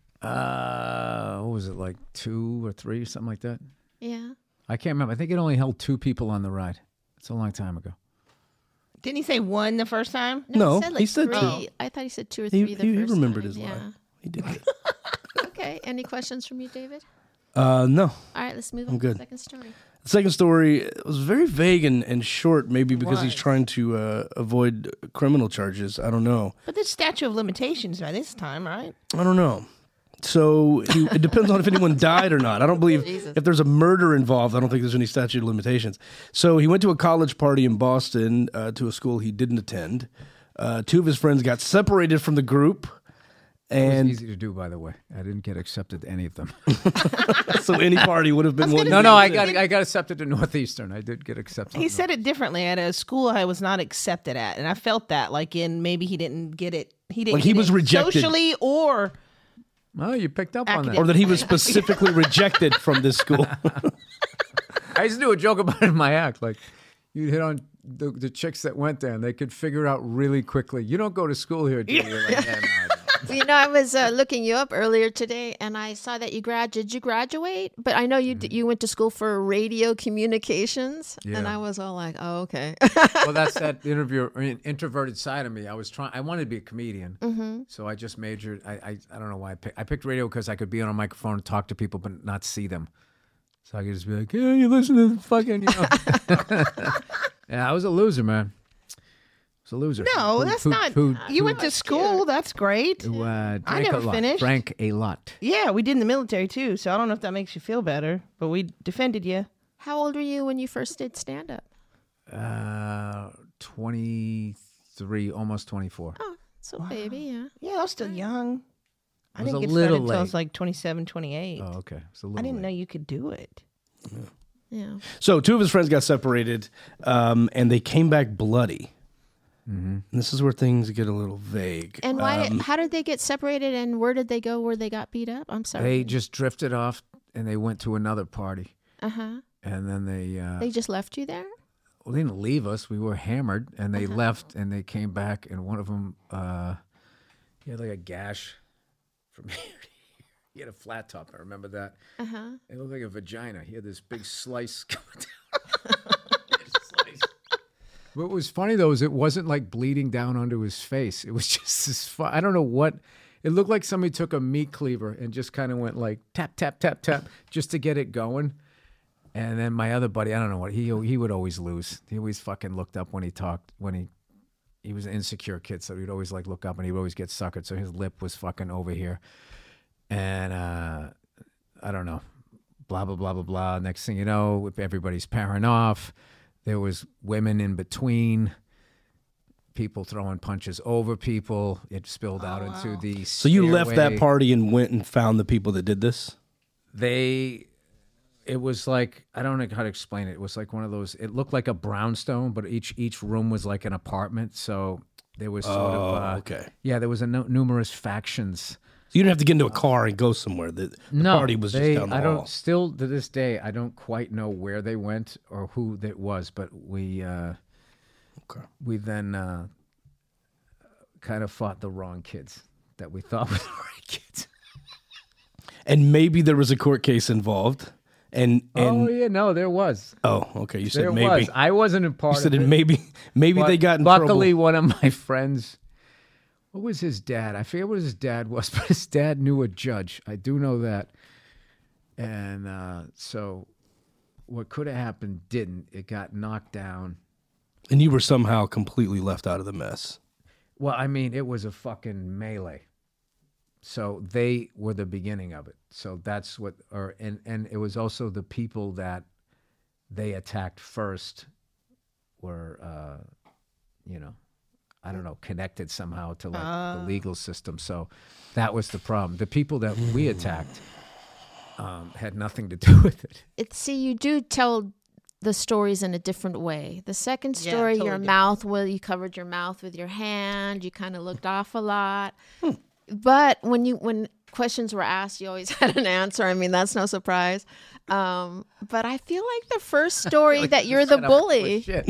What was it, like 2 or 3, something like that? Yeah. I can't remember. I think it only held 2 people on the ride. It's a long time ago. Didn't he say 1 the first time? No, he said 2. I thought he said 2 or 3 the first time. He remembered his yeah. lie. He did it. Okay. Any questions from you, David? No. All right, let's move on to the second story. The second story was very vague and short, maybe because he's trying to avoid criminal charges. I don't know. But there's statute of limitations by this time, right? I don't know. So it depends on if anyone died or not. I don't believe if there's a murder involved, I don't think there's any statute of limitations. So he went to a college party in Boston to a school he didn't attend. 2 of his friends got separated from the group. And it was easy to do, by the way. I didn't get accepted to any of them. So any party would have been one. No, I got accepted to Northeastern. I did get accepted. He said it differently. At a school I was not accepted at, and I felt that maybe he didn't get it. He didn't. Like he was rejected socially, or oh, you picked up on that, or that he was specifically rejected from this school. I used to do a joke about it in my act, like you hit on the chicks that went there, and they could figure out really quickly. You don't go to school here, do you? Like, no. Well, I was looking you up earlier today, and I saw that you Did you graduate? But I know you went to school for radio communications, and I was all like, "Oh, okay." Well, that's that introverted side of me. I wanted to be a comedian, so I just majored. I don't know why I picked radio because I could be on a microphone and talk to people, but not see them. So I could just be like, "Yeah, you listen to the fucking." Yeah, I was a loser, man. A loser. No, that's not. You went to school. That's great. I never finished. Drank a lot. Yeah, we did in the military too. So I don't know if that makes you feel better, but we defended you. How old were you when you first did stand up? 23, almost 24. Oh, so baby, yeah. Yeah, I was still young. I was didn't get a started little until I late. was like 27, 28. Oh, okay. I didn't know you could do it. Yeah. So 2 of his friends got separated, and they came back bloody. And this is where things get a little vague. And how did they get separated, and where did they go where they got beat up? I'm sorry. They just drifted off, and they went to another party. Uh-huh. And then they just left you there? Well, they didn't leave us. We were hammered, and they left, and they came back, and one of them, he had like a gash from here to here. He had a flat top. I remember that. Uh-huh. It looked like a vagina. He had this big slice coming down. What was funny, though, is it wasn't like bleeding down onto his face. It was just this, I don't know what, it looked like somebody took a meat cleaver and just kind of went like tap, tap, tap, tap, just to get it going. And then my other buddy, I don't know what, he would always lose. He always fucking looked up when he talked, when he was an insecure kid, so he'd always like look up and he'd always get suckered, so his lip was fucking over here. And I don't know, blah, blah, blah, blah, blah. Next thing you know, everybody's pairing off. There was women in between, people throwing punches over people. It spilled out into the So you left that party and went and found the people that did this? It was like, I don't know how to explain it. It was like one of those, it looked like a brownstone, but each room was like an apartment. So there was sort of, okay. Yeah, there was numerous factions. So you didn't have to get into a car and go somewhere. The party was just down the hall. Still to this day, I don't quite know where they went or who that was, but we then kind of fought the wrong kids that we thought were the right kids. And maybe there was a court case involved. And oh yeah, no, there was. Oh, okay. You said there maybe. Was. I wasn't a part you said of it. Maybe they got in luckily, trouble. one of my friends. What was his dad? I forget what his dad was, but his dad knew a judge. I do know that. And so what could have happened didn't. It got knocked down. And you were somehow completely left out of the mess. Well, I mean, it was a fucking melee. So they were the beginning of it. So that's what, and it was also the people that they attacked first were, I don't know, connected somehow to like the legal system. So that was the problem. The people that we attacked had nothing to do with it. See, you do tell the stories in a different way. The second story, totally your different. mouth, you covered your mouth with your hand. You kind of looked off a lot. But when questions were asked, you always had an answer. I mean, that's no surprise. But I feel like the first story that you're the bully. Shit.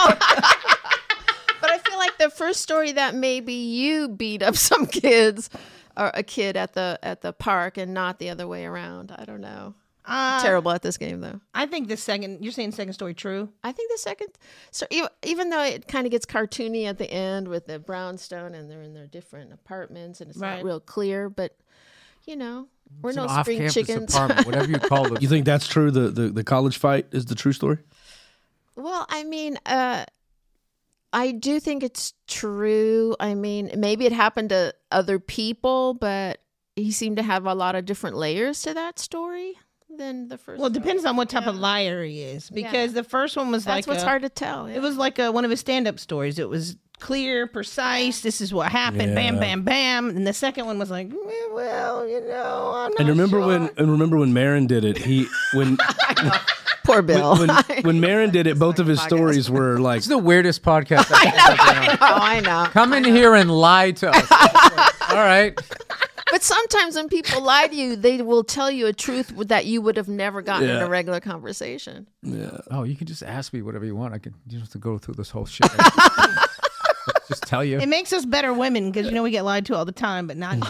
But I feel like the first story that maybe you beat up some kids or a kid at the park and not the other way around. I don't know. Terrible at this game, though. I think you're saying second story true? I think the second, so even though it kind of gets cartoony at the end with the brownstone and they're in their different apartments and it's not real clear, but we're no spring Off-campus chickens. apartment, whatever you call it. You think that's true? The college fight is the true story? Well, I mean, I do think it's true. I mean, maybe it happened to other people, but he seemed to have a lot of different layers to that story than the first. Well, it depends on what type of liar he is. Because the first one was That's what's hard to tell. It was like one of his stand-up stories. It was clear, precise. This is what happened. Yeah. Bam, bam, bam. And the second one was like, well, I'm not And remember sure. when Marin did it? Poor Bill. When Marin did it, both of his stories were like, It's the weirdest podcast. I know. Come in here and lie to us. All right. But sometimes when people lie to you, they will tell you a truth that you would have never gotten in a regular conversation. yeah. Oh, you can just ask me whatever you want. You don't have to go through this whole shit. Just tell you. It makes us better women because, we get lied to all the time, but not,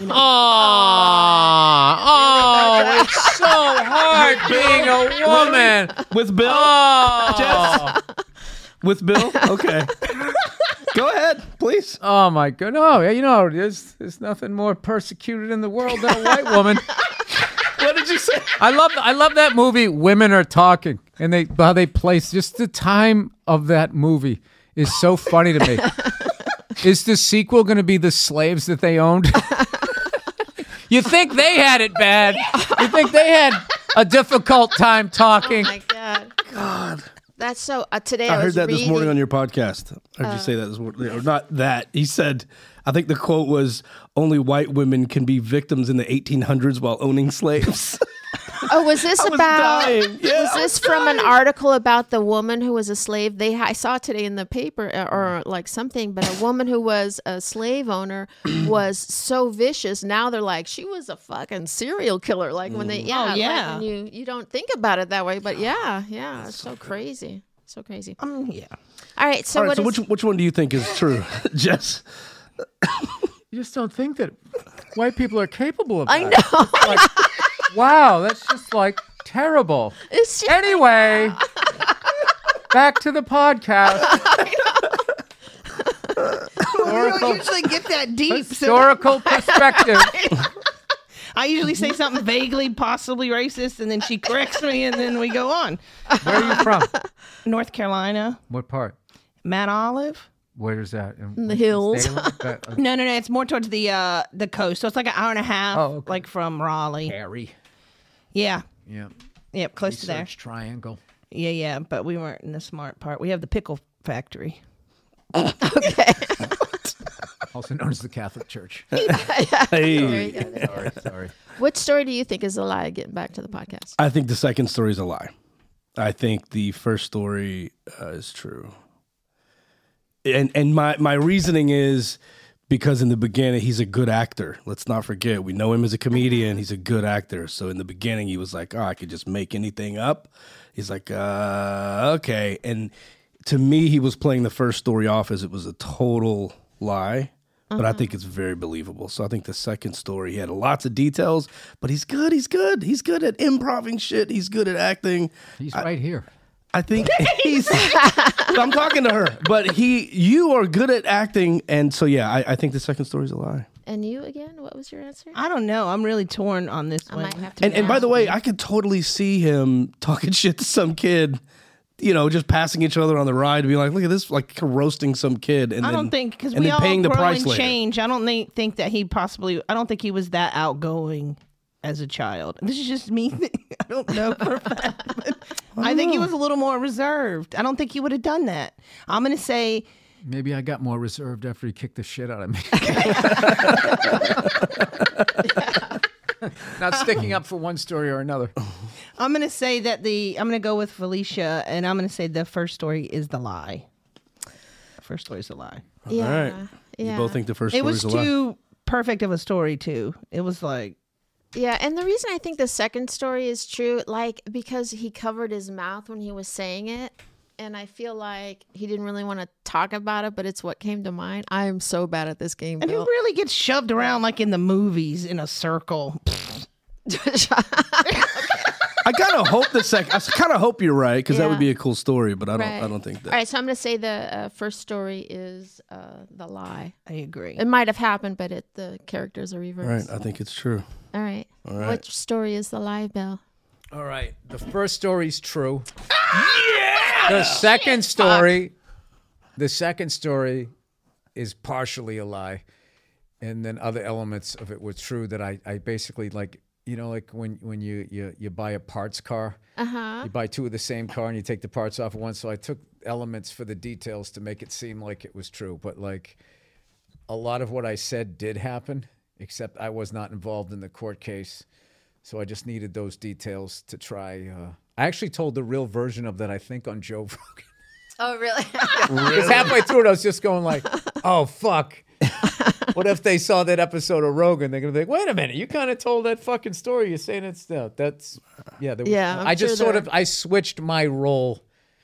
Oh, it's so hard being a woman. With Bill? Oh, With Bill? Okay. Go ahead, please. oh my God. No, how it is. There's nothing more persecuted in the world than a white woman. What did you say? I love that movie, Women Are Talking. And how they place just the time of that movie is so funny to me. Is the sequel going to be the slaves that they owned? You think they had it bad. You think they had a difficult time talking. Oh my God. That's so. Today I heard was that reading, this morning on your podcast. I heard you say that this morning. Or not that. He said, I think the quote was, only white women can be victims in the 1800s while owning slaves. Oh, was this I was about? dying. Yeah, was I this was from an dying. article about the woman who was a slave? I saw today in the paper or like something, but a woman who was a slave owner was so vicious. Now they're like, she was a fucking serial killer. Like when they, Oh, yeah. Like when you don't think about it that way, but yeah, it's so crazy, so crazy. yeah. All right, so All right, what so is? which one do you think is true, Jess? You just don't think that white people are capable of that. I know. Like, wow, that's just like terrible. It's just, Anyway, back to the podcast. We don't usually get that deep. So Historical perspective. I usually say something vaguely, possibly racist, and then she corrects me, and then we go on. Where are you from? North Carolina, What part? Mount Olive. Where is that? In the hills. Salem? No. It's more towards the coast. So it's like an hour and a half, Oh, okay. like from Raleigh. Harry. Yeah. Yeah. Yep, close to there. Research Triangle. Yeah. But we weren't in the smart part. We have the pickle factory. okay. Also known as the Catholic Church. There Hey. you go. Sorry. Which story do you think is a lie? Getting back to the podcast. I think the second story is a lie. I think the first story is true. And my reasoning is because in the beginning, he's a good actor. Let's not forget, we know him as a comedian. He's a good actor. So in the beginning, he was like, I could just make anything up. He's like, okay. And to me, he was playing the first story off as it was a total lie. But I think it's very believable. So I think the second story, he had lots of details, but he's good. He's good. He's good at improvising shit. He's good at acting. He's right here. I think he's. I'm talking to her, but you are good at acting, and so yeah, I think the second story is a lie. And you again? What was your answer? I don't know. I'm really torn on this I one. might have to. And by the way, I could totally see him talking shit to some kid, just passing each other on the ride, to be like, look at this, like roasting some kid. And I don't think, because and we then all paying the grow price and later. change. I don't think that I don't think he was that outgoing as a child. This is just me. I don't know for a fact. But I think he was a little more reserved. I don't think he would have done that. I'm going to say, Maybe I got more reserved after he kicked the shit out of me. Not sticking up for one story or another. I'm going to say that I'm going to go with Felicia, and I'm going to say the first story is the lie. First story is the lie. Yeah. All right. Yeah. You both think the first It story was is a lie. too perfect of a story, too. It was like, Yeah, and the reason I think the second story is true, because he covered his mouth when he was saying it, and I feel like he didn't really want to talk about it, but it's what came to mind. I am so bad at this game, and he Bill. really gets shoved around like in the movies in a circle. I kind of hope I kind of hope you're right, because that Yeah. would be a cool story, but I Right. don't think that. All right, so I'm going to say the first story is the lie. I agree. It might have happened, but the characters are All reversed. right, I think it's true. All right. right. Which story is the lie, Bill? All right. The first story's true. The second story is partially a lie. And then other elements of it were true that I basically like when you buy a parts car, you buy two of the same car and you take the parts off of one. So I took elements for the details to make it seem like it was true. But like a lot of what I said did happen, except I was not involved in the court case. So I just needed those details to try. I actually told the real version of that, I think, on Joe Rogan. Oh, really? Because halfway through it, I was just going like, oh, fuck. What if they saw that episode of Rogan? They're going to be like, wait a minute, you kind of told that fucking story. You're saying it's that's, yeah. There was, Yeah, I'm I just sure sort of, I switched my role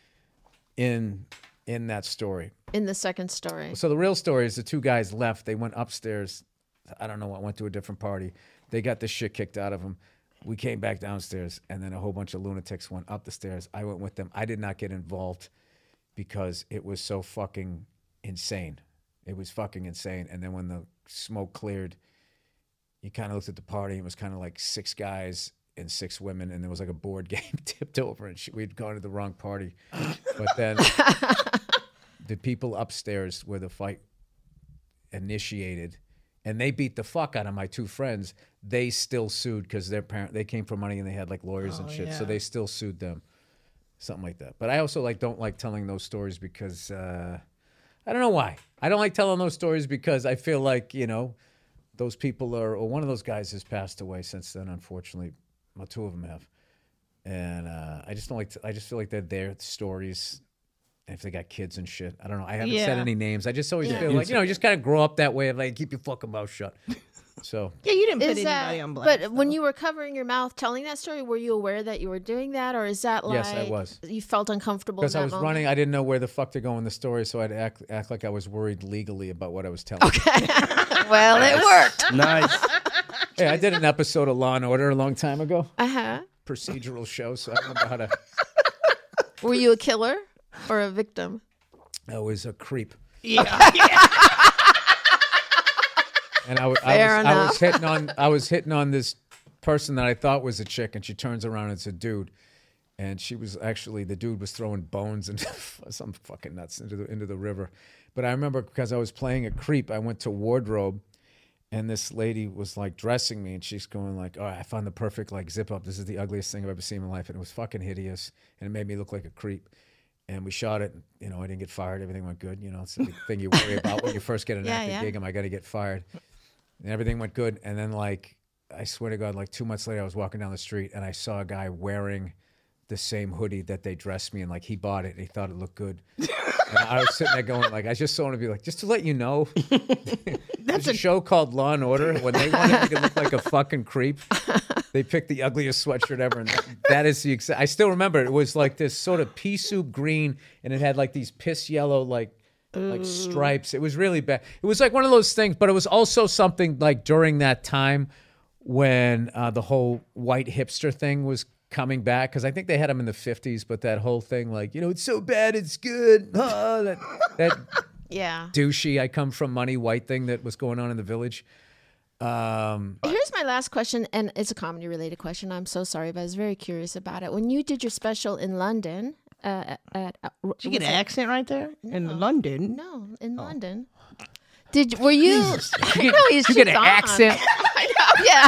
in that story. In the second story. So the real story is the two guys left. They went upstairs. I don't know what, went to a different party. They got the shit kicked out of them. We came back downstairs, and then a whole bunch of lunatics went up the stairs. I went with them. I did not get involved because it was so fucking insane. It was fucking insane. And then when the smoke cleared, you kind of looked at the party, and it was kind of like 6 guys and 6 women, and there was like a board game tipped over, and we'd gone to the wrong party. But then the people upstairs where the fight initiated, and they beat the fuck out of my 2 friends. They still sued because they came for money and they had like lawyers and shit. yeah. So they still sued them, something like that. But I also don't like telling those stories because I don't know why. I don't like telling those stories because I feel like those people or one of those guys has passed away since then. Unfortunately, 2 of them have, and I just don't like. I just feel like they're their stories. If they got kids and shit, I don't know. I haven't said Yeah. any names. I just always Yeah. feel like you just kind of grow up that way of like keep your fucking mouth shut. So Yeah, you didn't put Is anybody that, on blast. but when you were covering your mouth telling that story, were you aware that you were doing that, or is that like Yes, I was. you felt uncomfortable because in I that was moment? running, I didn't know where the fuck to go in the story, so I'd act like I was worried legally about what I was telling. Well, it worked. Nice. Hey, I did an episode of Law and Order a long time ago, Uh-huh. procedural show, so I remember how to. Were you a killer or a victim? I was a creep. yeah. And I was hitting on this person that I thought was a chick, and she turns around and it's a dude, and she was actually the dude was throwing bones and some fucking nuts into the river. But I remember because I was playing a creep, I went to wardrobe, and this lady was like dressing me, and she's going like, "Oh, I found the perfect like zip up. This is the ugliest thing I've ever seen in my life," and it was fucking hideous, and it made me look like a creep. And we shot it. I didn't get fired. Everything went good. It's the thing you worry about when you first get an acting gig. Am I going to get fired? And everything went good. And then, like, I swear to God, like 2 months later, I was walking down the street and I saw a guy wearing the same hoodie that they dressed me in. Like, he bought it and he thought it looked good. And I was sitting there going, like, I just want to be like, just to let you know, there's a show called Law and Order. When they want to make it look like a fucking creep, they picked the ugliest sweatshirt ever. And that is the exact. I still remember it. It was like this sort of pea soup green, and it had like these piss yellow, like stripes. It was really bad. It was like one of those things, but it was also something like during that time when the whole white hipster thing was coming back, because I think they had him in the 50s, but that whole thing, like, it's so bad, it's good. That Yeah. douchey I come from money white thing that was going on in the Village. Here's my last question, and it's a comedy related question. I'm so sorry, but I was very curious about it. When you did your special in London, Did you get an accent right there? In London? No, in London. Were you? I know he's You get an on. accent. I know. Yeah.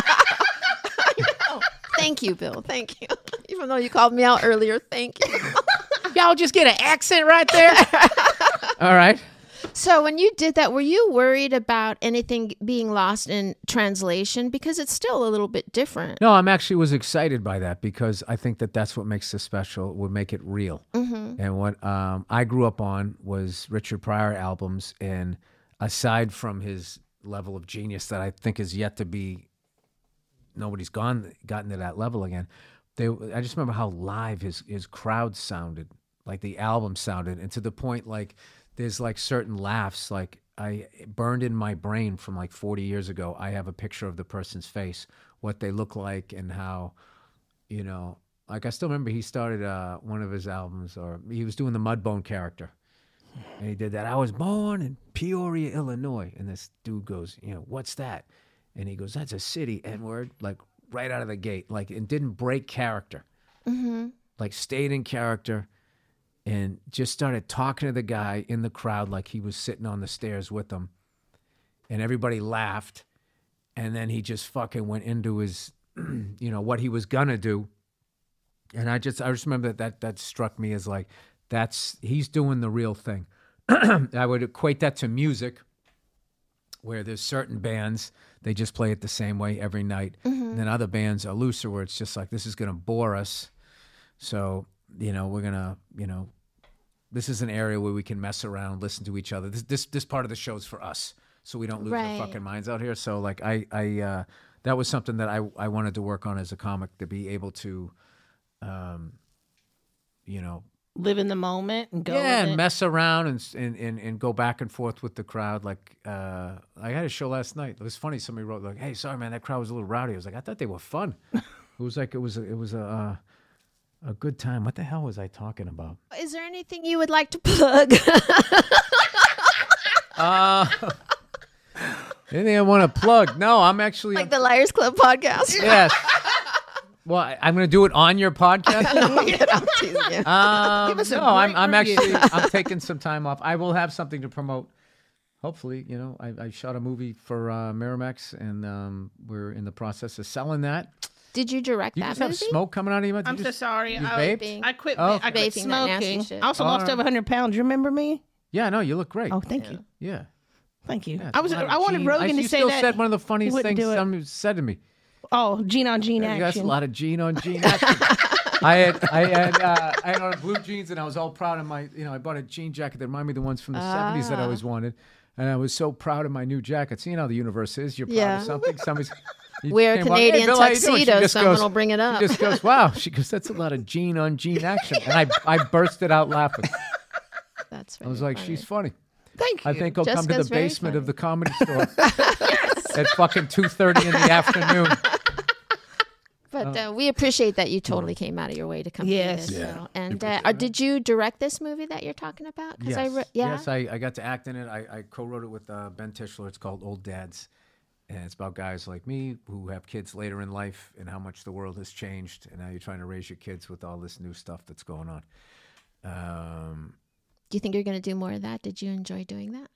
I know. Thank you, Bill. Thank you. Even though you called me out earlier, thank you. Y'all just get an accent right there. All right. So when you did that, were you worried about anything being lost in translation? Because it's still a little bit different. No, I'm actually was excited by that, because I think that that's what makes this special, would make it real. And what I grew up on was Richard Pryor albums, and aside from his level of genius that I think is yet to be, nobody's gotten to that level again. I just remember how live his crowd sounded, like the album sounded, and to the point, like, there's like certain laughs, like I burned in my brain from like 40 years ago. I have a picture of the person's face, what they look like, and how, like I still remember he started one of his albums, or he was doing the Mudbone character. And he did that. I was born in Peoria, Illinois. And this dude goes, what's that? And he goes, that's a city, N-word, like right out of the gate, like, and didn't break character, like stayed in character. And just started talking to the guy in the crowd like he was sitting on the stairs with them. And everybody laughed. And then he just fucking went into his, what he was going to do. And I just remember that struck me as like, he's doing the real thing. I would equate that to music, where there's certain bands, they just play it the same way every night. And then other bands are looser, where it's just like, this is going to bore us. So, we're going to, this is an area where we can mess around, listen to each other. This part of the show's for us, so we don't lose our fucking minds out here. So like I that was something that I wanted to work on as a comic, to be able to, Live in the moment and go. Yeah, with and it. mess around and go back and forth with the crowd. Like I had a show last night. It was funny. Somebody wrote like, "Hey, sorry man, that crowd was a little rowdy." I was like, I thought they were fun. It was a good time. What the hell was I talking about? Is there anything you would like to plug? Anything I want to plug? No, I'm actually Like the Liars Club podcast? yes. Well, I'm going to do it on your podcast. I'm teasing you. Give us a No, I'm great review. actually I'm taking some time off. I will have something to promote. Hopefully, I shot a movie for Miramax, and we're in the process of selling that. Did you direct You that just movie? have smoke coming out of you? I'm so sorry. You I vaped? quit. Oh. I quit Vaping, that nasty smoking. shit. I also lost over 100 pounds. You remember me? Yeah, no, you look great. Oh, thank you. Yeah. Thank you. Yeah, I wanted Gene. Rogan to you say still that. said one of the funniest wouldn't things do it. somebody said to me. Oh, gene on gene Yeah, that's a action. lot of gene on gene action. I had on blue jeans, and I was all proud of my, I bought a jean jacket that reminded me of the ones from the 70s that I always wanted. And I was so proud of my new jacket. So you know how the universe is. You're proud Yeah. of something. You Wear a came walk, Canadian Bill, how you doing?" She tuxedo, just someone goes- will bring it up. She just goes, wow. She goes, that's a lot of gene on gene action. And I bursted out laughing. That's I was like, she's funny. Thank you. I think I'll come to Jessica's the very basement funny. of the comedy store at fucking 2:30 in the afternoon. But we appreciate that you totally came out of your way to come Yes. to this. Yeah. So. And did you direct this movie that you're talking about? Yes. Yeah. Yes, I got to act in it. I co-wrote it with Ben Tischler. It's called Old Dads. And it's about guys like me who have kids later in life and how much the world has changed and how you're trying to raise your kids with all this new stuff that's going on. Do you think you're going to do more of that? Did you enjoy doing that?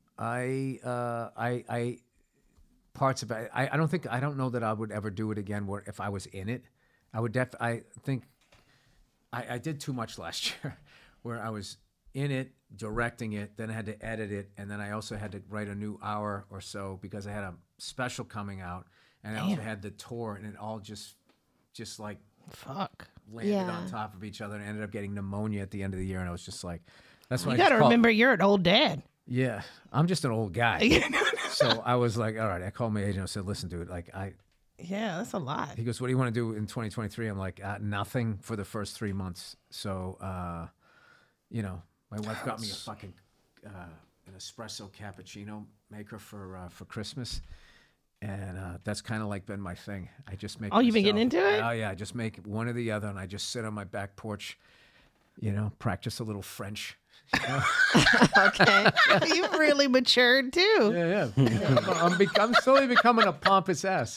I parts of it. I don't know that I would ever do it again. Where if I was in it, I think I did too much last year, where I was in it, directing it, then I had to edit it, and then I also had to write a new hour or so because I had a special coming out, and I also had the tour, and it all just like Fuck. landed Yeah. on top of each other, and ended up getting pneumonia at the end of the year, and I was just like, that's why You got to remember, you're an old dad. Yeah, I'm just an old guy. So I was like, all right. I called my agent. I said, listen, dude, Yeah, that's a lot. he goes, what do you want to do in 2023? I'm like, nothing for the first 3 months. So, my wife got me a fucking an espresso cappuccino maker for Christmas, And that's kind of like been my thing. I just make. Oh, you've been myself- getting into it? Oh yeah, I just make one or the other, and I just sit on my back porch, practice a little French. Okay. You've really matured too. Yeah. I'm slowly becoming a pompous ass.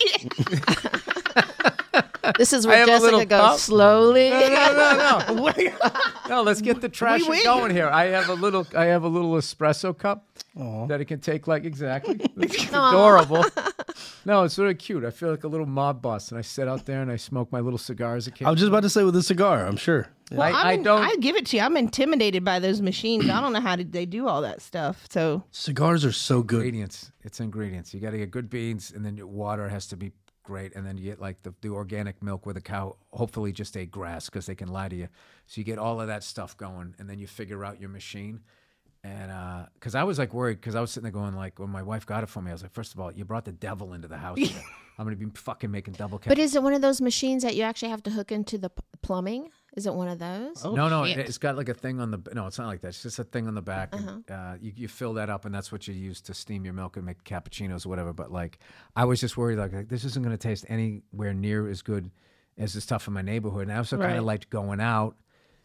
This is I where have a Jessica little goes cup. slowly. No. No, let's get the trash wait. going here. I have a little espresso cup that it can take exactly. It's adorable. No, it's really cute. I feel like a little mob boss, and I sit out there and I smoke my little cigars. I was just about to say with a cigar, I'm sure. Yeah. Well, I don't. I give it to you. I'm intimidated by those machines. I don't know how they do all that stuff. So Cigars are so good. Ingredients. It's ingredients. You got to get good beans, and then your water has to be great, and then you get the organic milk where the cow hopefully just ate grass because they can lie to you. So you get all of that stuff going, and then you figure out your machine. And because I was worried, because I was sitting there going when my wife got it for me, I was like, first of all, you brought the devil into the house. Today. I'm gonna be fucking making double. But is it one of those machines that you actually have to hook into the plumbing? Is it one of those? Oh, No, shit. it's got a thing on the. No, it's not like that. It's just a thing on the back, and you fill that up, and that's what you use to steam your milk and make cappuccinos or whatever. But I was just worried, this isn't going to taste anywhere near as good as the stuff in my neighborhood. And I also kind of liked going out.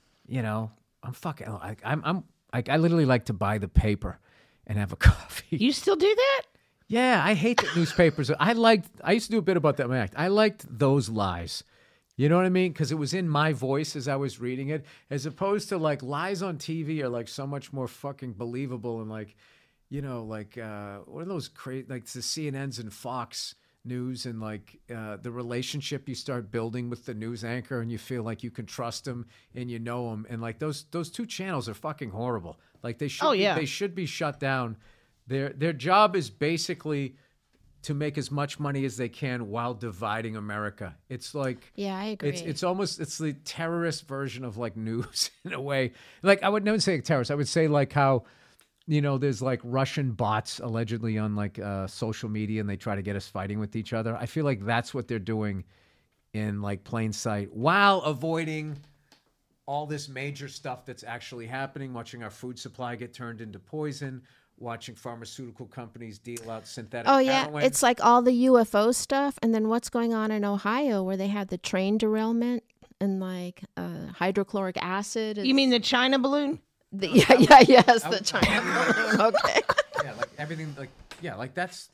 I'm fucking. I literally like to buy the paper and have a coffee. You still do that? Yeah, I hate the newspapers. I used to do a bit about that in my act. I liked those lies. You know what I mean? Because it was in my voice as I was reading it, as opposed to lies on TV are so much more fucking believable and what are those crazy the CNNs and Fox News and the relationship you start building with the news anchor and you feel like you can trust them and you know them and those two channels are fucking horrible. They should they should be shut down. Their job is basically to make as much money as they can while dividing America. It's yeah, I agree. It's almost the terrorist version of news in a way. I would never say terrorist. I would say how there's Russian bots allegedly on social media and they try to get us fighting with each other. I feel like that's what they're doing in plain sight while avoiding all this major stuff that's actually happening, watching our food supply get turned into poison, watching pharmaceutical companies deal out synthetic heroin. It's all the UFO stuff, and then what's going on in Ohio where they had the train derailment and hydrochloric acid. You mean the China balloon? The China balloon. Okay. Yeah, everything, that's.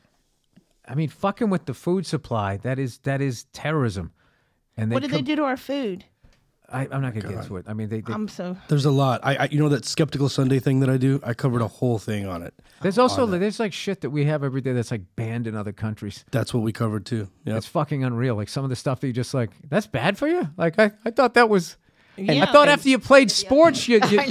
I mean, fucking with the food supply. That is terrorism. And What did they do to our food? I'm not gonna get into it. I mean, There's a lot. I that Skeptical Sunday thing that I do. I covered a whole thing on it. There's also there's shit that we have every day that's banned in other countries. That's what we covered too. Yeah, It's fucking unreal. Some of the stuff that you just that's bad for you. I thought that was. Yeah, I thought after you played sports, you drink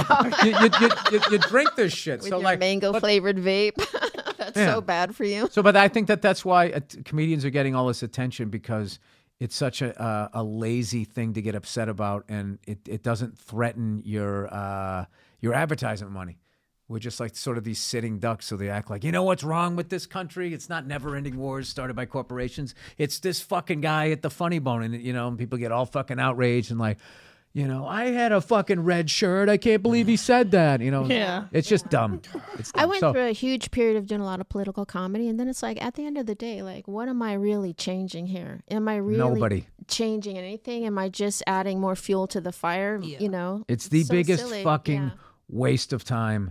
this shit. With your mango flavored vape. That's so bad for you. But I think that's why comedians are getting all this attention because it's such a lazy thing to get upset about, and it doesn't threaten your advertisement money. We're just sort of these sitting ducks, so they act what's wrong with this country? It's not never-ending wars started by corporations. It's this fucking guy at the Funny Bone, and people get all fucking outraged and I had a fucking red shirt. I can't believe he said that. Yeah. It's just dumb. It's dumb. I went through a huge period of doing a lot of political comedy, and then it's at the end of the day, what am I really changing here? Am I really changing anything? Am I just adding more fuel to the fire? Yeah. It's the so biggest silly. fucking waste of time.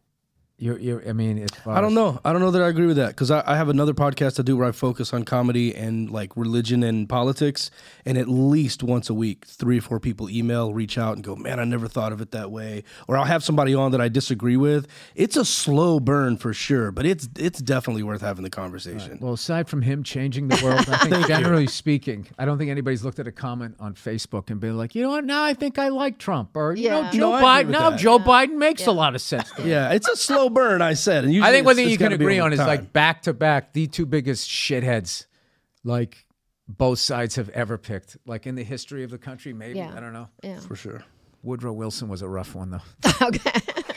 I mean, I don't know. I don't know that I agree with that because I have another podcast I do where I focus on comedy and religion and politics, and at least once a week, 3 or 4 people reach out and go, "Man, I never thought of it that way." Or I'll have somebody on that I disagree with. It's a slow burn for sure, but it's definitely worth having the conversation. Right. Well, aside from him changing the world, I think generally speaking, I don't think anybody's looked at a comment on Facebook and been like, you know what? Now I think I like Trump, or Joe Biden. Now Joe Biden makes a lot of sense. To me. Yeah, it's a slow burn, I said. And I think one thing it's you can gotta be agree over on time. is back to back, the two biggest shitheads, both sides have ever picked, in the history of the country. Maybe I don't know. Yeah, for sure. Woodrow Wilson was a rough one, though. Okay.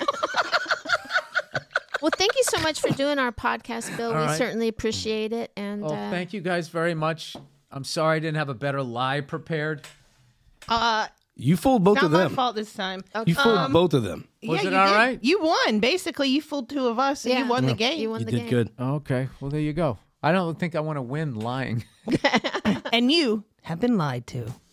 Well, thank you so much for doing our podcast, Bill. We certainly appreciate it. And thank you guys very much. I'm sorry I didn't have a better lie prepared. You fooled both Not of my them. fault this time. You fooled both of them. Was it you all did. right? You won. Basically, you fooled 2 of us, and you won the game. You won You the did game. good. Okay, well, there you go. I don't think I want to win lying. And you have been lied to.